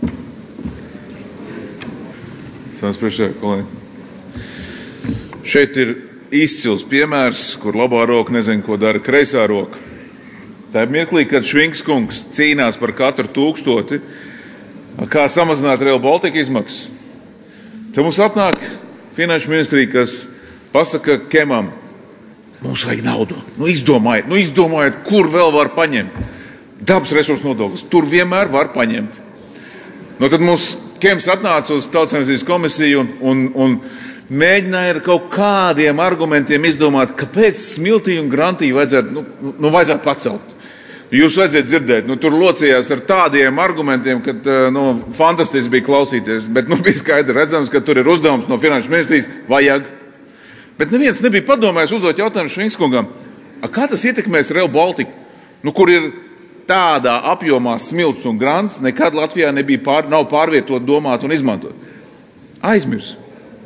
Sāns priekšsēdētāj, kolēģi. Šeit ir izcils piemērs, kur labā roka nezina, ko dara kreisā roka. Tā ir mirklī, kad Švinks kungs cīnās par katru 1000, kā samazināt Rail Baltica izmaksas. Te mums atnāk finanšu ministrija, kas pasaka Kemam, mums vajag naudu, izdomājiet, kur vēl var paņemt. Dabas resursu nodoklis, tur vienmēr var paņemt. Tad mums Kems atnāca uz Tautsaimniecības komisiju un mēģināja ar kaut kādiem argumentiem izdomāt, kāpēc smiltī un grantī vajadzētu pacelt. Jūs vajadzētu dzirdēt, tur locījās ar tādiem argumentiem, ka fantastiski bija klausīties, bet bija skaidri redzams, ka tur ir uzdevums no finanšu ministrijas vajag. Bet neviens nebija padomājis uzdot jautājumu Švinkskungam, kā tas ietekmēs Rail Baltica, kur ir tādā apjomā smilts un grants, nekad Latvijā nav pārvietot, domāt un izmantot. Aizmirsa.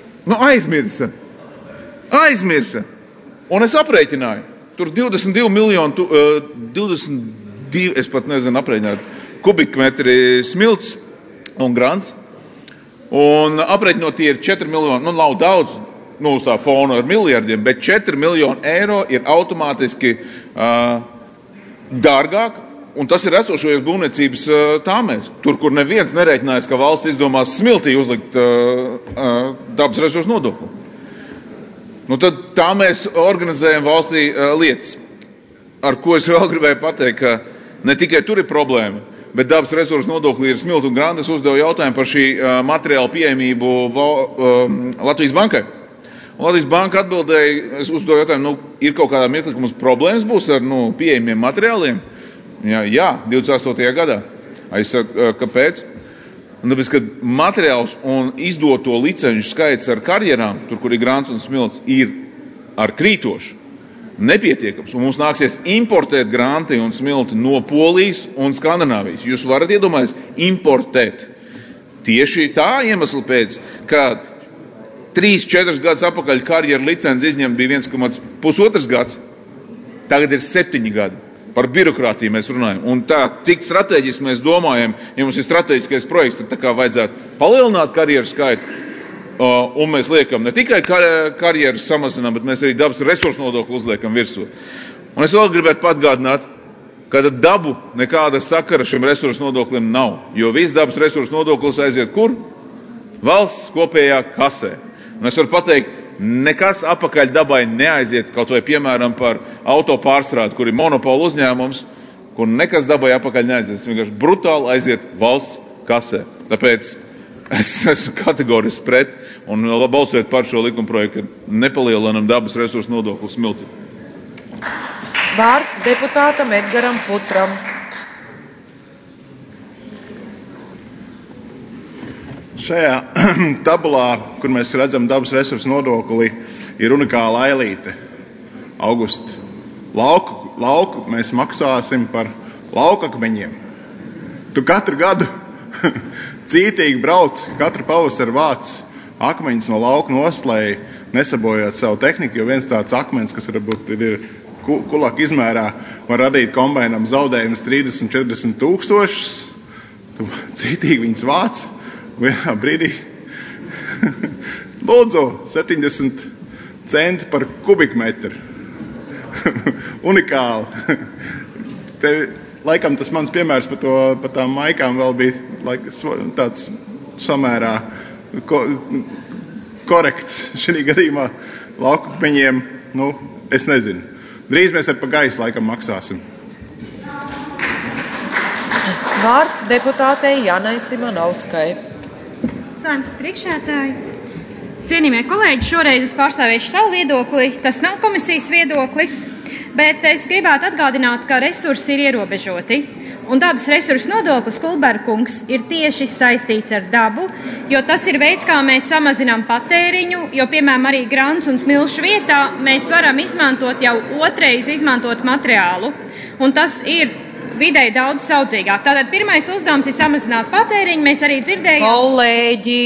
Aizmirsa. Un es aprēķināju. Tur 22 miljonu, 22, es pat nezinu aprēķināt, kubikmetri smilts un grants. Un aprēķinot tie ir 4 miljoni, nav daudz, uz tā fona ar miljardiem, bet 4 miljoni eiro ir automātiski dārgāk, un tas ir esošajos būvniecības tāmēs. Tur, kur neviens nerēķinājās, ka valsts izdomās smiltī uzlikt dabas resursu nodokli. Tad tā mēs organizējam valstī lietas, ar ko es vēl gribēju pateikt, ka ne tikai tur ir problēma, bet dabas resursu nodoklī ir smilti un grāndi. Es uzdevu jautājumu par šī materiāla pieejamību Latvijas bankai. Un Latvijas banka atbildēja, es uzdevu jautājumu, ir kaut kādā mirklī, ka mums problēmas būs ar pieejamiem materiāliem? Jā, 28. gadā. Es saku, kāpēc? Un tāpēc, ka materiāls un izdoto licenču skaits ar karjerām, tur, kur ir grants un smilts, ir ar krītošu, nepietiekams. Un mums nāksies importēt granti un smilti no Polijas un Skandināvijas. Jūs varat iedomāties importēt. Tieši tā iemesla pēc, ka 3-4 gadus atpakaļ karjeru licenci izņemt bija 1,5 gads, tagad ir 7 gadi. Par birokrātiju mēs runājam. Un tā, cik strateģiski mēs domājam, ja mums ir strateģiskais projekts, tad tā kā vajadzētu palielināt karjeru skaitu, un mēs liekam ne tikai karjeras samazinām, bet mēs arī dabas resursu nodokli uzliekam virsū. Un es vēl gribētu atgādināt, ka dabu nekāda sakara šim resursu nodoklim nav, jo viss dabas resursu nodoklis aiziet kur? Valsts kopējā kasē. Un es varu pateikt, nekas apakaļ dabai neaiziet, kaut vai piemēram par auto pārstrādi, kur ir monopola uzņēmums, kur nekas dabai apakaļ neaiziet. Tas vienkārši brutāli aiziet valsts kasē. Tāpēc es esmu kategoriski pret un balsojot par šo likumprojektu, ka nepalielinam dabas resursu nodokli smilti. Vārds deputātam Edgaram Putram. Šajā tabulā, kur mēs redzam dabas resursu nodokli, ir unikāla ailīte. Augusts. Lauku mēs maksāsim par laukakmeņiem. Tu katru gadu cītīgi brauc, katru pavasaru vāc akmeņus no lauka nost, lai nesabojot savu tehniku, jo viens tāds akmens, kas varbūt ir kulāk izmērā, var radīt kombēnam zaudējumus 30-40 tūkstošus. Tu cītīgi viņus vāc. Vienā brīdī lūdzu 70 centi par kubikmetru. Unikāli. Te, laikam tas mans piemērs par tām maikām vēl bija tāds samērā korekts. Šī gadījumā laukakmeņiem, es nezinu. Drīz mēs ar pa gaisu laikam maksāsim. Vārds deputātei Janai Simonovskai. Saeimas priekšsēdētāji, cienījamie kolēģi, šoreiz es pārstāvēšu savu viedokli. Tas nav komisijas viedoklis, bet es gribētu atgādināt, ka resursi ir ierobežoti. Un dabas resursu nodoklis, Kulberkungs, ir tieši saistīts ar dabu, jo tas ir veids, kā mēs samazinām patēriņu, jo, piemēram, arī grants un smilšu vietā mēs varam izmantot jau otrais izmantot materiālu. Un tas ir videi daudz saudzīgāk. Tātad pirmais uzdevums ir samazināt patēriņu. Mēs arī dzirdējām. Kolēģi,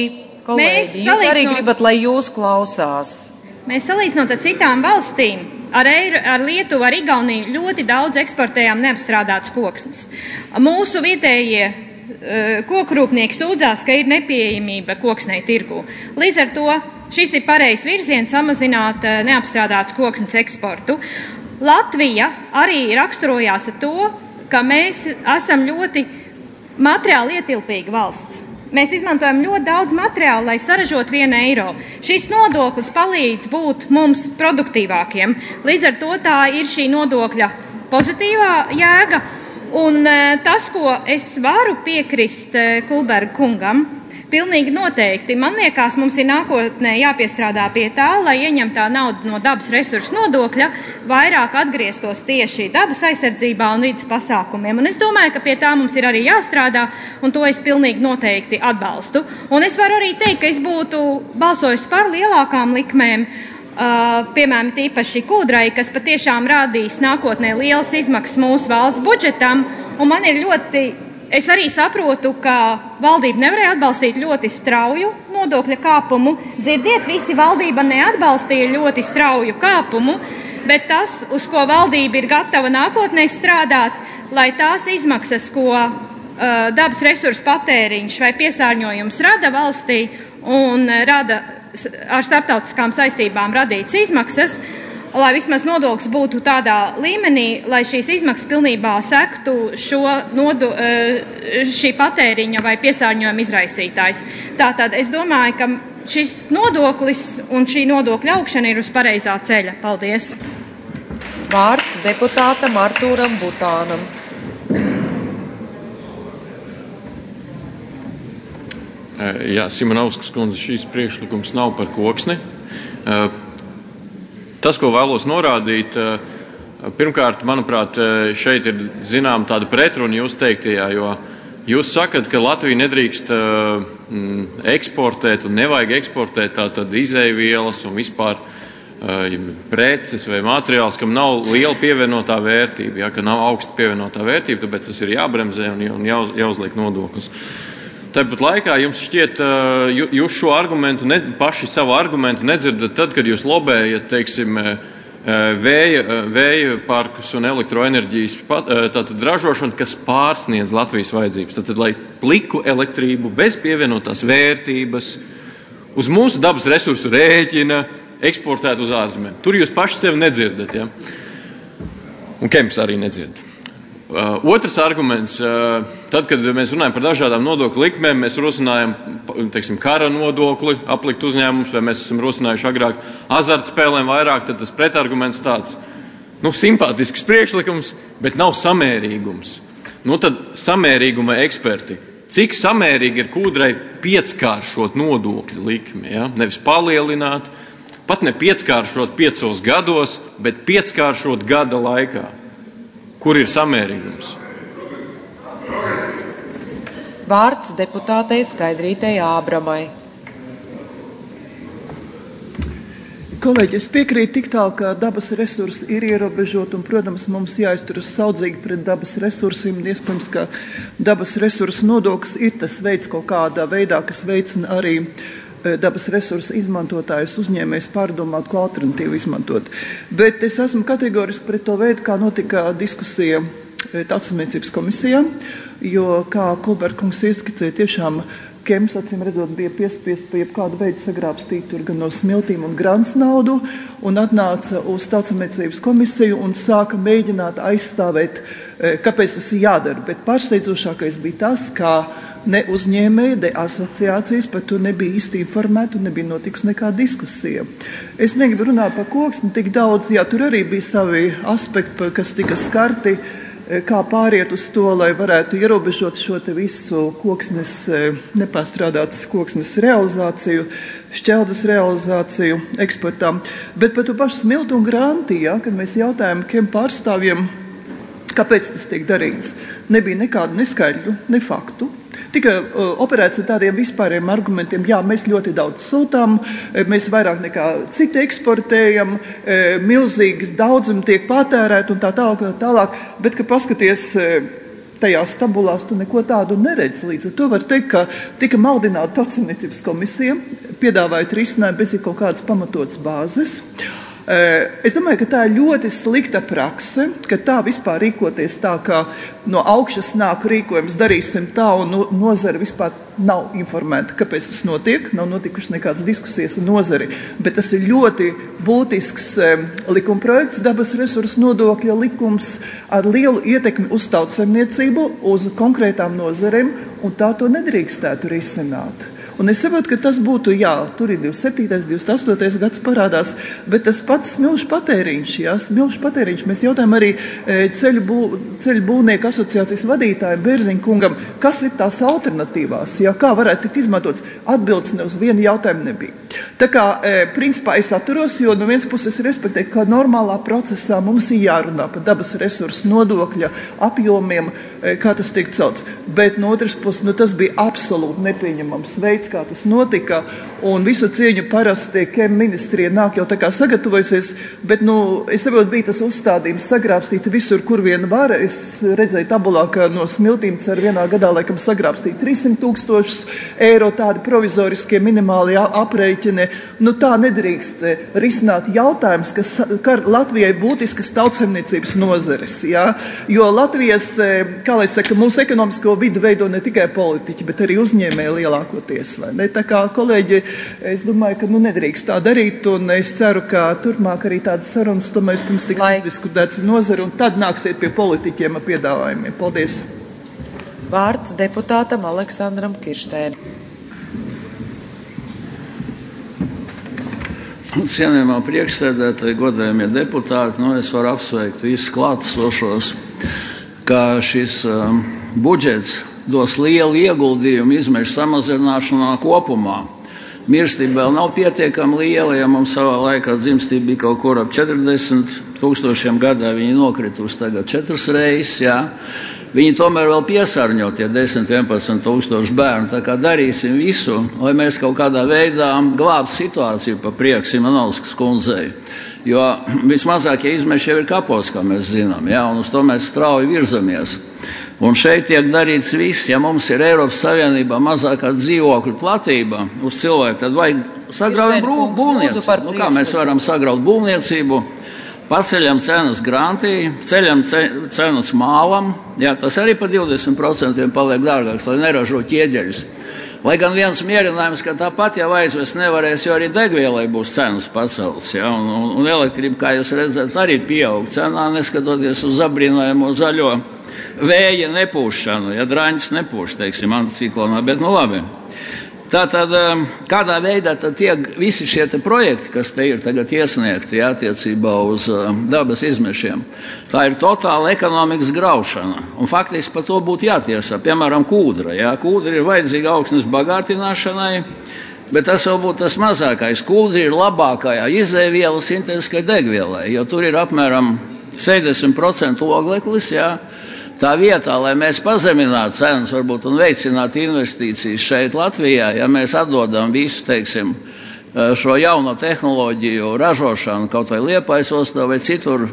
jūs arī gribat, lai jūs klausās. Mēs salīdzinot ar citām valstīm, ar Lietuvu, ar Igauniju ļoti daudz eksportējām neapstrādātas koksnes. Mūsu vietējie kokrūpnieki sūdzās, ka ir nepieejamība koksnei tirgū. Līdz ar to šis ir pareizs virziens samazināt neapstrādātas koksnes eksportu. Latvija arī raksturojās ar to, ka mēs esam ļoti materiāli ietilpīga valsts. Mēs izmantojam ļoti daudz materiālu, lai saražotu 1 eiro. Šis nodoklis palīdz būt mums produktīvākiem. Līdz ar to tā ir šī nodokļa pozitīvā jēga. Un tas, ko es varu piekrist Kulberga kungam, pilnīgi noteikti. Man liekas, mums ir nākotnē jāpiestrādā pie tā, lai ieņemtā nauda no dabas resursu nodokļa vairāk atgrieztos tieši dabas aizsardzībā un vidas pasākumiem. Un es domāju, ka pie tā mums ir arī jāstrādā, un to es pilnīgi noteikti atbalstu. Un es varu arī teikt, ka es būtu balsojis par lielākām likmēm, piemēram, tīpaši kūdrai, kas patiešām rādīs nākotnē lielas izmaksas mūsu valsts budžetam, un man ir es arī saprotu, ka valdība nevarēja atbalstīt ļoti strauju nodokļa kāpumu. Dzirdiet, visi valdība neatbalstīja ļoti strauju kāpumu, bet tas, uz ko valdība ir gatava nākotnē strādāt, lai tās izmaksas, ko dabas resursu patēriņš vai piesārņojums rada valstī un rada ar starptautiskām saistībām radītas izmaksas, lai vismaz nodoklis būtu tādā līmenī, lai šīs izmaksas pilnībā sektu šī patēriņa vai piesārņojuma izraisītājs. Tātad es domāju, ka šis nodoklis un šī nodokļa augšana ir uz pareizā ceļa. Paldies! Vārds deputātam Artūram Butānam. Jā, Simonauskas kundze, šīs priekšlikums nav par koksni. Tas, ko vēlos norādīt, pirmkārt, manuprāt, šeit ir zinām tāda pretruna jūs teiktajā, jo jūs sakat, ka Latvija nedrīkst eksportēt un nevajag eksportēt tātad izēvielas un vispār preces vai materiāls, kam nav liela pievienotā vērtība, ja, ka nav augsta pievienotā vērtība, tāpēc tas ir jābremzē un jāuzliek nodoklis. Tāpat laikā jums šķiet, jūs šo argumentu, paši savu argumentu nedzirdat tad, kad jūs lobējat, teiksim, vēja parkus un elektroenerģijas ražošanu, kas pārsniedz Latvijas vajadzības. Tātad, lai pliku elektrību bez pievienotās vērtības uz mūsu dabas resursu rēķina eksportēt uz ārzemēm. Tur jūs paši sevi nedzirdat, ja? Un Kemps arī nedzird. Otrs arguments, tad, kad mēs runājam par dažādām nodokļu likmēm, mēs rosinājam, teiksim, kara nodokli, aplikt uzņēmumus, vai mēs esam rosinājuši agrāk azartspēlēm vairāk, tad tas pretarguments tāds, simpātisks priekšlikums, bet nav samērīgums. Tad samērīguma eksperti. Cik samērīgi ir kūdrai pieckāršot nodokļu likmi, ja? Nevis palielināt, pat ne pieckāršot 5 gados, bet pieckāršot gada laikā. Kur ir samērīgums? Vārds deputātei Skaidrītei Ābramai. Kolēģi, es piekrītu tik tālu, ka dabas resursi ir ierobežoti un, protams, mums jāizturas saudzīgi pret dabas resursiem. Iespējams, ka dabas resursu nodoklis ir tas veids kaut kādā veidā, kas veicina arī dabas resursu izmantotājus uzņēmējs pārdomāt, ko alternatīvu izmantot. Bet es esmu kategoriski pret to veidu, kā notika diskusija Tautsaimniecības komisijā, jo, kā Kulberkungs ieskicēja, tiešām Kemps, acīm redzot, bija piespiest pa jebkādu veidu sagrābstīt tur gan no smiltīm un grants naudu, un atnāca uz Tautsaimniecības komisiju un sāka mēģināt aizstāvēt, kāpēc tas ir jādara. Bet pārsteidzošākais bija tas, kā ne uzņēmēji, ne asociācijas par to nebija īsti informēti un nebija notikusi nekāda diskusija. Es negribu runāt par koksni tik daudz, jā, tur arī bija savi aspekti, kas tika skarti, kā pāriet uz to, lai varētu ierobežot šo te visu koksnes, nepārstrādātas koksnes realizāciju, šķeldas realizāciju eksportām. Bet par to pašu smiltu un granti, ja, kad mēs jautājam, kiem pārstāvjiem, kāpēc tas tiek darīts, nebija nekādu neskaidru, ne faktu. Tika operēts ar tādiem vispāriem argumentiem, jā, mēs ļoti daudz sūtām, mēs vairāk nekā citi eksportējam, milzīgas daudzumi tiek patērēt un tā tālāk, bet, ka paskaties tajās tabulās, tu neko tādu neredz. Līdz ar to var teikt, ka tika maldināta Tautsaimniecības komisija, piedāvājot risinājumu bez kaut kādas pamatotas bāzes. Es domāju, ka tā ir ļoti slikta prakse, ka tā vispār rīkoties tā, ka no augšas nāk rīkojums, darīsim tā, un nozara vispār nav informēta, kāpēc tas notiek, nav notikušas nekādas diskusijas ar nozari, bet tas ir ļoti būtisks likumprojekts, dabas resursu nodokļa likums ar lielu ietekmi uz tautsaimniecību, uz konkrētām nozarēm, un tā to nedrīkstētu risināt. Un es saprotu, ka tas būtu, jā, tur ir 27. 28. gads parādās, bet tas pats smilšu patēriņš, jā, smilšu patēriņš. Mēs jautājam arī ceļu būvnieku asociācijas vadītājiem Bērziņa kungam, kas ir tās alternatīvās, jā, kā varētu tikt izmantots. Atbildes ne uz vienu jautājumu nebija. Tā kā, principā es atturos, jo no vienas puses respektēju, ka normālā procesā mums ir jārunā par dabas resursu nodokļa apjomiem, kā tas tiek celts. Bet no otras puses, tas bija absolūti nepieņemams veids, kā tas notika, un visu cieņu parasti Kem ministrija nāk jau tā kā sagatavojusies, bet, es saprotu, bija tas uzstādījums sagrābstīt visur, kur vien var. Es redzēju tabulā, ka no smiltīm cer vienā gadā laikam sagrābstīja 300 000 eiro, tādi provizoriskie minimāli aprēķini. Nu, tā nedrīkst risināt jautājums, kas Latvijai būtiskas tautsaimniecības nozares. Ja? Jo Latvijas, kā lai saka, mūsu ekonomisko vidu veido ne tikai politiķi, bet arī uzņēmēji lielākoties. Ne? Tā kā kolēģi, es domāju, ka nedrīkst tā darīt, un es ceru, ka turpmāk arī tādas sarunas, tomēr pirms tiks izdiskutēts nozara, un tad nāksiet pie politiķiem ar piedāvājumiem. Paldies! Vārds deputātam Aleksandram Kirštēnam. Cienījamā priekšsēdētāji, godējamie deputāti, es varu apsveikt visus klātesošos, ka šis budžets dos lielu ieguldījumu izmešu samazināšanā kopumā. Mirstība vēl nav pietiekami liela, ja mums savā laikā dzimstība bija kaut kur ap 40 000 gadā, viņi nokritusi tagad 4 reizes, jā. Viņi tomēr vēl piesārņo tie 10–11 000 bērnu, tā kā darīsim visu, lai mēs kaut kādā veidā glābtu situāciju pa prieku Simonovskas kundzei. Jo vismazākie izmeši jau ir kapos, kā mēs zinām, jā, un uz to mēs strauji virzamies. Un šeit tiek darīts viss, ja mums ir Eiropas Savienībā mazākā dzīvokļu platība uz cilvēku, tad vajag sagraut būvniecību. Kā mēs varam sagraut būvniecību? Paceļam cenas grantī, ceļam cenas mālam, jā, tas arī par 20% paliek dārgāks, lai neražo ķieģeļus. Lai gan viens mierinājums, ka tāpat jau aizvest nevarēs, jo arī degvielai būs cenas paceltas, jā, un elektrība, kā jūs redzat, arī pieaug cenā, neskatoties uz abrīnojamo zaļo vēja nepūšanu, ja draņas nepūš, teiksim, anticiklonā, bet labi. Tātad, kādā veidā tad tiek visi šie projekti, kas te ir tagad iesniegti attiecībā uz dabas izmešiem, tā ir totāla ekonomikas graušana. Un faktiski par to būtu jātiesā, piemēram, kūdra. Ja? Kūdra ir vajadzīga augsnes bagātināšanai, bet tas vēl būtu tas mazākais. Kūdra ir labākajā izēviela sintētiskai degvielai, jo tur ir apmēram 70% ogleklis, ja? Tā vietā, lai mēs pazeminātu cenas varbūt un veicinātu investīcijas šeit Latvijā, ja mēs atdodam visu, teiksim, šo jauno tehnoloģiju ražošanu kaut vai Liepājas ostā vai citur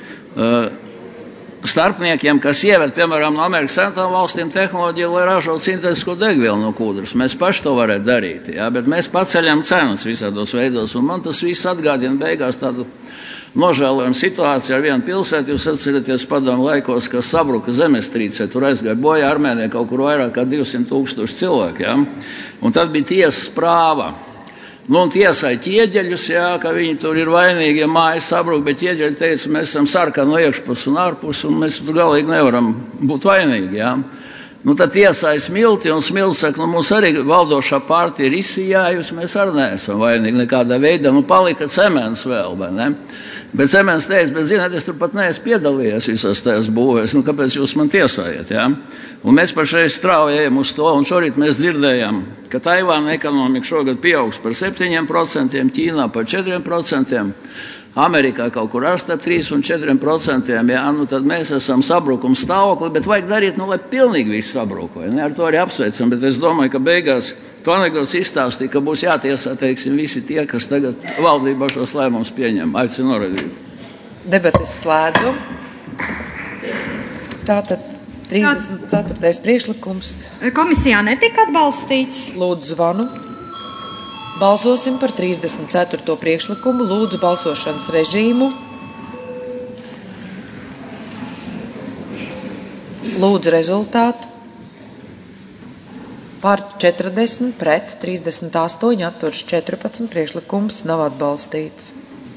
starpniekiem, kas ieved, piemēram, no Amerikas Savienotām valstīm tehnoloģiju, lai ražotu sintētisko degvielu no kūdras. Mēs paši to varētu darīt, ja? Bet mēs paceļam cenas visādos veidos, un man tas viss atgādina beigās tādu nožēlojam situāciju ar vienu pilsētu. Jūs atceraties padomu laikos, ka sabruka zemestrīce, tur aizgāja bojā Armēnijā kaut kur vairāk kā 200 000 cilvēku. Ja? Un tad bija tiesas prāva. Un tiesāja ķieģeļus, ja, ka viņi tur ir vainīgi, ja mājas sabruk, bet ķieģeļi teica, mēs esam sarkani no iekšpus un ārpus, un mēs galīgi nevaram būt vainīgi. Ja? Tad tiesāja Smilti, un Smilti saka, mums arī valdošā partija ir izsījājusi, mēs arī neesam vainīgi nekādā veidā. Palika Cements vēl, vai ne? Bet Cements teica, bet ziniet, es tur pat neesmu piedalījies visās tajās būvēs, kāpēc jūs man tiesājat, ja? Un mēs pašreiz straujējam uz to, un šorīt mēs dzirdējām, ka Taivāna ekonomika šogad pieaugs par 7%, Ķīnā par 4%, Amerikā kaut kur ar starp 3 un 4%, ja, tad mēs esam sabrukuma stāvokli, bet vajag darīt, lai pilnīgi viss sabruk, vai ne? Ar to arī apsveicam, bet es domāju, ka beigās to anekdots izstāstīja, ka būs jātiesā, teiksim, visi tie, kas tagad valdībā šos lēmumus pieņem. Aicinu noraidīt. Debates slēdzu. Tātad 34. priekšlikums. Komisijā netika atbalstīts. Lūdzu zvanu. Balsosim par 34. priekšlikumu. Lūdzu balsošanas režīmu. Lūdzu rezultātu. Par 40, pret 38, atturs 14. Priekšlikums nav atbalstīts.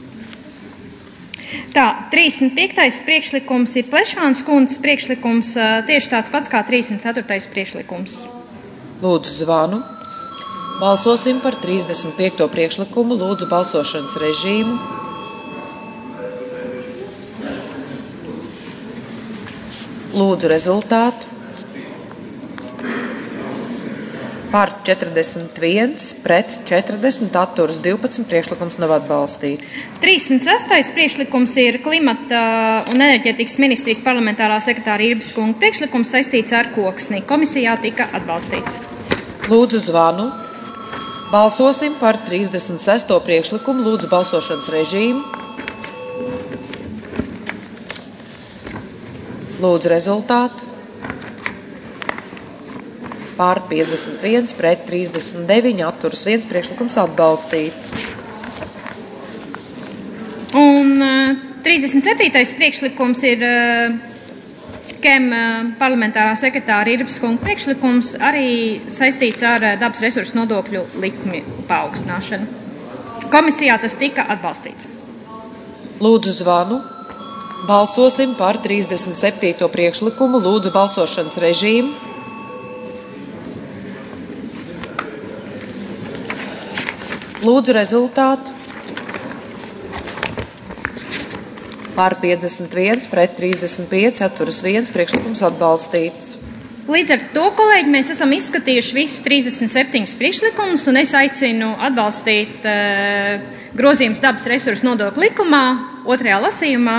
Tā, 35. priekšlikums ir Plešānas kundzes priekšlikums, tieši tāds pats kā 34. priekšlikums. Lūdzu zvanu. Balsosim par 35. priekšlikumu. Lūdzu balsošanas režīmu. Lūdzu rezultātu. Par 41, pret 40, atturs 12, priekšlikums nav atbalstīts. 36. priekšlikums ir klimata un enerģētikas ministrijas parlamentārā sekretāra Irbas kunga priekšlikums saistīts ar koksni. Komisijā tika atbalstīts. Lūdzu zvanu. Balsosim par 36. priekšlikumu. Lūdzu balsošanas režīmu. Lūdzu rezultātu. pār 51, pret 39, atturas 1, priekšlikums atbalstīts. Un 37. priekšlikums ir KEM parlamentārā sekretāra Irbas kunga priekšlikums, arī saistīts ar dabas resursu nodokļu likmi paaugstināšanu. Komisijā tas tika atbalstīts. Lūdzu zvanu. Balsosim par 37. priekšlikumu. Lūdzu balsošanas režīmu. Lūdzu rezultātu. Par 51, pret 35, atturas 1, priekšlikums atbalstīts. Līdz ar to, kolēģi, mēs esam izskatījuši visus 37 priekšlikumus, un es aicinu atbalstīt grozījumus dabas resursu nodokļu likumā, otrajā lasījumā.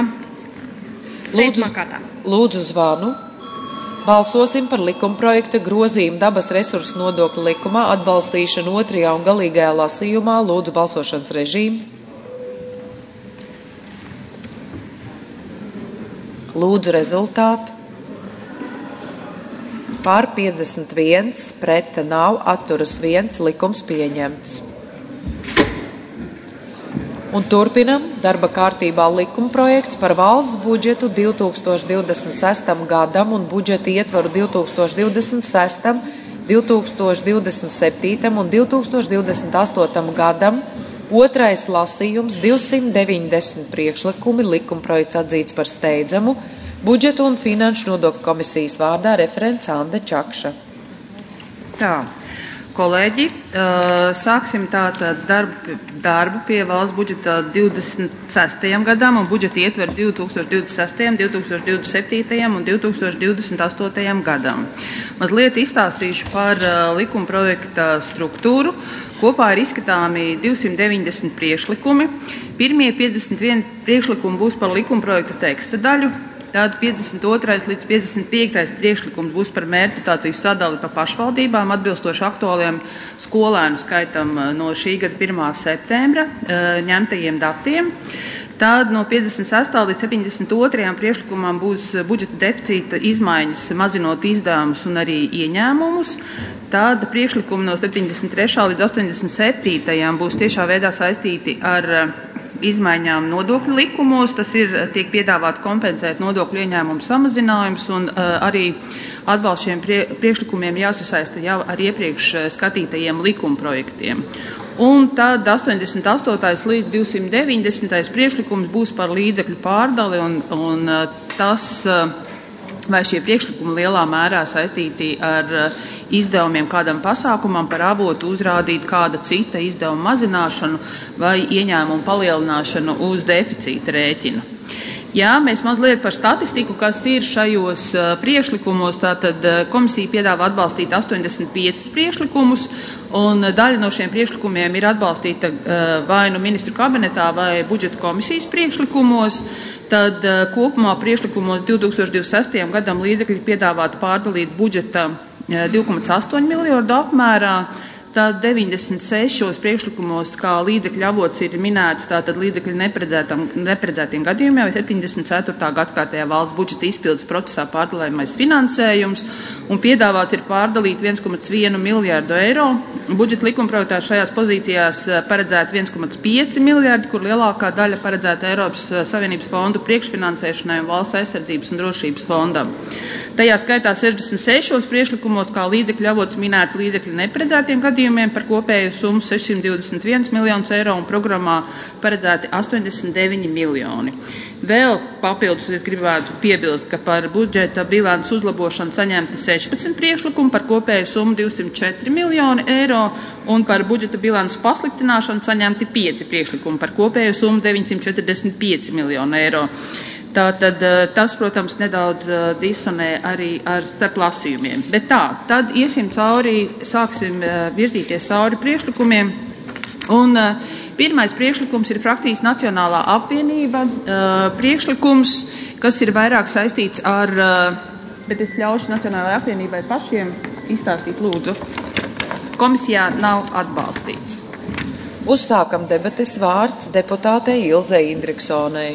Lūdzu zvanu. Balsosim par likumprojekta grozījumu dabas resursu nodokļu likumā atbalstīšanu otrajā un galīgajā lasījumā. Lūdzu balsošanas režīmu. Lūdzu rezultātu. Par 51, pret nav, atturas 1, likums pieņemts. Un turpinam darba kārtībā likumprojekts par valsts budžetu 2026. gadam un budžeta ietvaru 2026., 2027. un 2028. gadam. Otrais lasījums, 290 priekšlikumi, likumprojekts atzīts par steidzamu. Budžetu un finanšu nodokļu komisijas vārdā referents Ande Čakša. Tā, kolēģi, sāksim tātad darbu pie valsts budžeta 26. gadam un budžeta ietver 2026., 2027. un 2028. gadam. Mazliet izstāstīšu par likumprojekta struktūru. Kopā ir izskatāmi 290 priekšlikumi. Pirmie 51 priekšlikumi būs par likumprojekta teksta daļu. Tad 52. līdz 55. priekšlikums būs par mērķdotāciju sadali pa pašvaldībām, atbilstoši aktuāliem skolēnu skaitam no šī gada 1. septembra ņemtajiem datiem. Tad no 56. līdz 72. priekšlikumam būs budžeta deficīta izmaiņas, mazinot izdevumus un arī ieņēmumus. Tad priekšlikumi no 73. līdz 87. būs tiešā veidā saistīti ar izmaiņām nodokļu likumos. Tas ir, tiek piedāvāt kompensēt nodokļu ieņēmumu samazinājumus, un arī atbalsts šiem priekšlikumiem jāsasaista jau ar iepriekš skatītajiem likumprojektiem. Un tad 88. līdz 290. priekšlikums būs par līdzekļu pārdali, un tas, vai šie priekšlikumi lielā mērā saistīti ar izdevumiem kādam pasākumam, par avotu uzrādīt kāda cita izdevuma mazināšanu vai ieņēmumu palielināšanu uz deficīta rēķina. Jā, mēs mazliet par statistiku, kas ir šajos priekšlikumos. Tātad komisija piedāvā atbalstīt 85 priekšlikumus, un daļa no šiem priekšlikumiem ir atbalstīta vai nu ministru kabinetā vai budžeta komisijas priekšlikumos. Tad kopumā priekšlikumos 2026. gadam līdzekļi piedāvātu pārdalīt budžeta 2,8 miljardu apmērā. Tad 96 priekšlikumos, kā līdzekļu avots ir minēts, tātad līdzekļu neparedzētiem gadījumiem vai 74. gadskārtējā valsts budžeta izpildes procesā pārdalījumais finansējums, un piedāvāts ir pārdalīt 1,1 miljārdu eiro. Budžeta likumprojektā šajās pozīcijās paredzēta 1,5 miljārdi, kur lielākā daļa paredzēta Eiropas Savienības fondu priekšfinansēšanai un valsts aizsardzības un drošības fondam. Tajā skaitā 66 priekšlikumos, kā līdzekļu avots minēts līdzekļu neparedzētiem gadījumiem par kopēju summu 621 miljonus eiro, un programmā paredzēti 89 miljoni. Vēl papildus gribētu piebilst, ka par budžeta bilances uzlabošanu saņemti 16 priekšlikumi par kopēju summu 204 miljoni eiro, un par budžeta bilances pasliktināšanu saņemti 5 priekšlikumi par kopēju summu 945 miljoni eiro. Tātad tas, protams, nedaudz disonē arī ar starp lasījumiem. Bet tā, tad iesim cauri, sāksim virzīties cauri priekšlikumiem. Un pirmais priekšlikums ir frakcijas Nacionālā apvienība priekšlikums, kas ir vairāk saistīts ar, bet es ļaušu Nacionālajai apvienībai pašiem izstāstīt, lūdzu. Komisijā nav atbalstīts. Uzsākam debates, vārds deputātei Ilzei Indriksonei.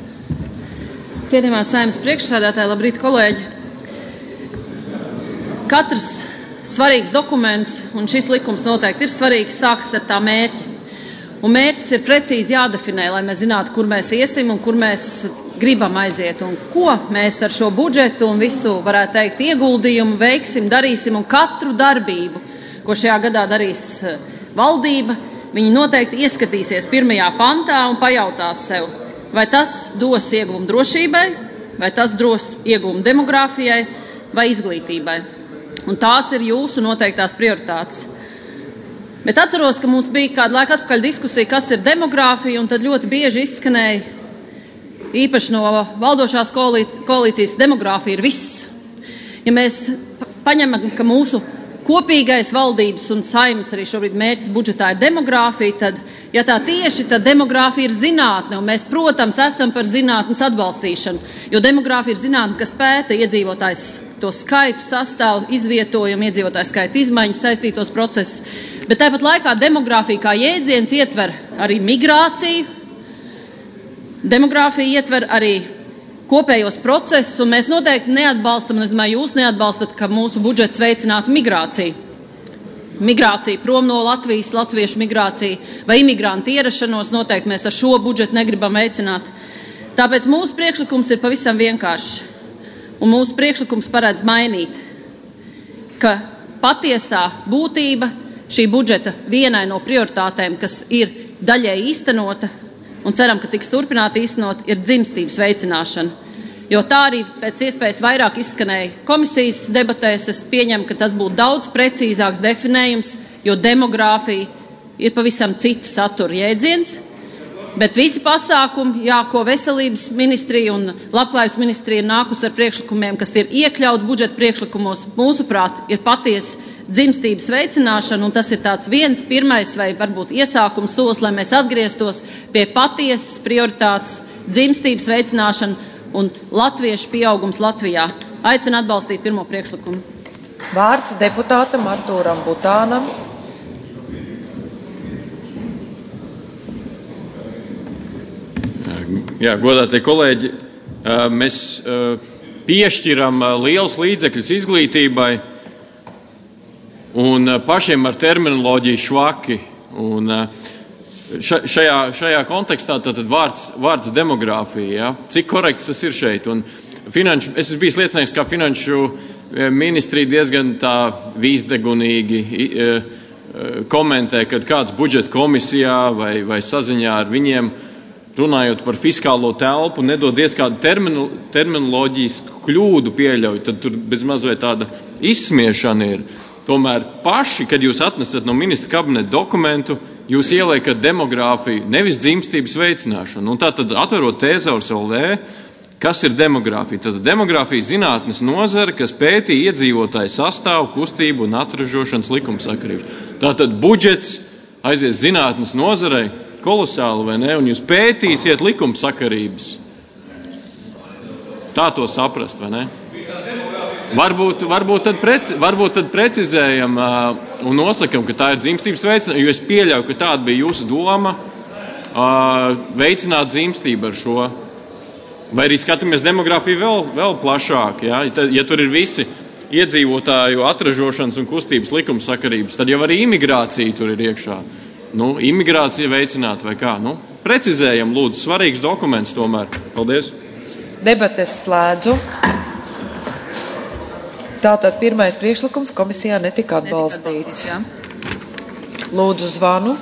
Cienījamā Saeimas priekšsēdētāja, labrīt, kolēģi! katrs svarīgs dokuments, un šis likums noteikti ir svarīgs, sākas ar tā mērķi. Un mērķis ir precīzi jādefinē, lai mēs zinātu, kur mēs iesim un kur mēs gribam aiziet. Un ko mēs ar šo budžetu un visu, varētu teikt, ieguldījumu veiksim, darīsim, un katru darbību, ko šajā gadā darīs valdība, viņi noteikti ieskatīsies 1. pantā un pajautās sev, vai tas dos ieguvumu drošībai, vai tas dos ieguvumu demogrāfijai vai izglītībai. Un tās ir jūsu noteiktās prioritātes. Bet atceros, ka mums bija kādu laiku atpakaļ diskusija, kas ir demogrāfija, un tad ļoti bieži izskanēja, īpaši no valdošās koalīcijas, demogrāfija ir viss. Ja mēs paņemam, ka mūsu kopīgais valdības un Saeimas arī šobrīd mērķis budžetā ir demogrāfija, tad, ja tā tieši, tad demogrāfija ir zinātne, un mēs, protams, esam par zinātnes atbalstīšanu, jo demogrāfija ir zinātne, kas pēta iedzīvotājs to skaitu, sastāvu, izvietojumu, iedzīvotāju skaitu izmaiņas, saistītos procesus, bet tāpat laikā demogrāfija kā jēdziens ietver arī migrāciju, demogrāfija ietver arī kopējos procesus, un mēs noteikti neatbalstam, un es domāju, jūs neatbalstat, ka mūsu budžets veicinātu migrāciju. Migrācija prom no Latvijas, latviešu migrācija vai imigrantu ierašanos, noteikti mēs ar šo budžetu negribam veicināt. Tāpēc mūsu priekšlikums ir pavisam vienkāršs, un mūsu priekšlikums paredz mainīt, ka patiesā būtība šī budžeta vienai no prioritātēm, kas ir daļai īstenota, un ceram, ka tiks turpināt īstenot, ir dzimstības veicināšana. Jo tā arī pēc iespējas vairāk izskanēja komisijas debatēs, es pieņemu, ka tas būtu daudz precīzāks definējums, jo demogrāfija ir pavisam cita satura jēdziens, bet visi pasākumi, ko veselības ministrija un labklājības ministrija ir nākus ar priekšlikumiem, kas ir iekļaut budžeta priekšlikumos, mūsuprāt, ir patiesa dzimstības veicināšana, un tas ir tāds pirmais vai varbūt iesākums solis, lai mēs atgrieztos pie patiesas prioritātes dzimstības veicināšana un latviešu pieaugums Latvijā. Aicinu atbalstīt pirmo priekšlikumu. Vārds deputātam Artūram Butānam. Jā, godātie kolēģi, mēs piešķiram liels līdzekļus izglītībai, un pašiem ar terminoloģiju švaki. Un šajā kontekstā tad vārds demogrāfija, ja? Cik korekts tas ir šeit? Un es esmu bijis liecinieks, kā finanšu ministrija diezgan tā vīzdegunīgi komentē, kad kāds budžeta komisijā vai saziņā ar viņiem, runājot par fiskālo telpu, nedodies kādu terminoloģisku kļūdu pieļauj, tad tur bezmaz vai tāda izsmiešana ir. Tomēr paši, kad jūs atnesat no ministra kabineta dokumentu, jūs ieliekat demogrāfiju, nevis dzimstības veicināšanu. Un tātad atverot Tēzaurs LV, kas ir demogrāfija? Tātad demogrāfija zinātnes nozare, kas pētīja iedzīvotāju sastāvu, kustību un atražošanas likumsakarību. Tātad budžets aizies zinātnes nozarei, kolosāli, vai ne? Un jūs pētīsiet likumsakarības. Tā to saprast, vai ne? Varbūt tad precizējam un nosakam, ka tā ir dzimstības veicināšana, jo es pieļauju, ka tāda bija jūsu doma veicināt dzimstību ar šo. Vai arī skatāmies demogrāfiju vēl plašāk, ja? Ja tur ir visi iedzīvotāju atražošanas un kustības likumsakarības, tad jau arī imigrācija tur ir iekšā. Imigrācija veicināt vai kā? Precizējam, lūdzu, svarīgs dokuments tomēr. Paldies. Debates slēdzu. Tātad pirmais priekšlikums komisijā netika atbalstīts. Lūdzu zvanu.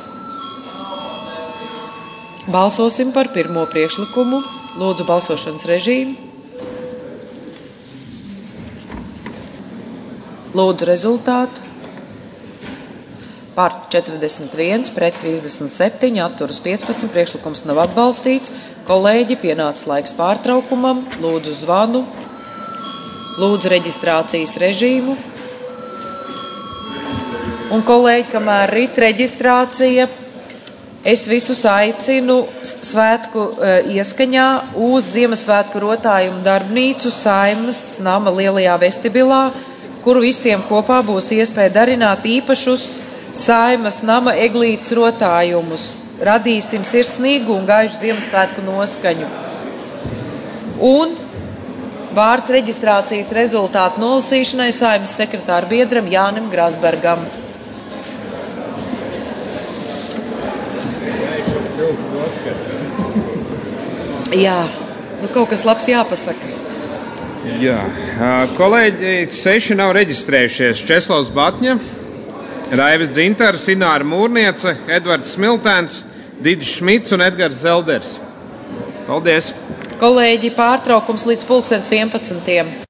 Balsosim par pirmo priekšlikumu. Lūdzu balsošanas režīmu. Lūdzu rezultātu. Par 41, pret 37, atturas 15, priekšlikums nav atbalstīts. Kolēģi, pienācis laiks pārtraukumam. Lūdzu zvanu. Lūdzu reģistrācijas režīmu. Un kolēģi, kamēr rit reģistrācija, es visus aicinu svētku ieskaņā uz Ziemassvētku rotājumu darbnīcu Saeimas nama lielajā vestibilā, kuru visiem kopā būs iespēja darināt īpašus Saeimas nama eglītes rotājumus. Radīsim sirsnīgu un gaišu Ziemassvētku noskaņu. Un Vārds reģistrācijas rezultātu nolasīšanai Saeimas sekretāra biedram Jānim Grasbergam. Jā, kaut kas labs jāpasaka. Jā, kolēģi 6 nav reģistrējušies. Česlavs Batņa, Raivis Dzintars, Ināra Mūrniece, Edvards Smiltēns, Didis Šmits un Edgars Zelders. Paldies! Kolēģi, pārtraukums līdz 11.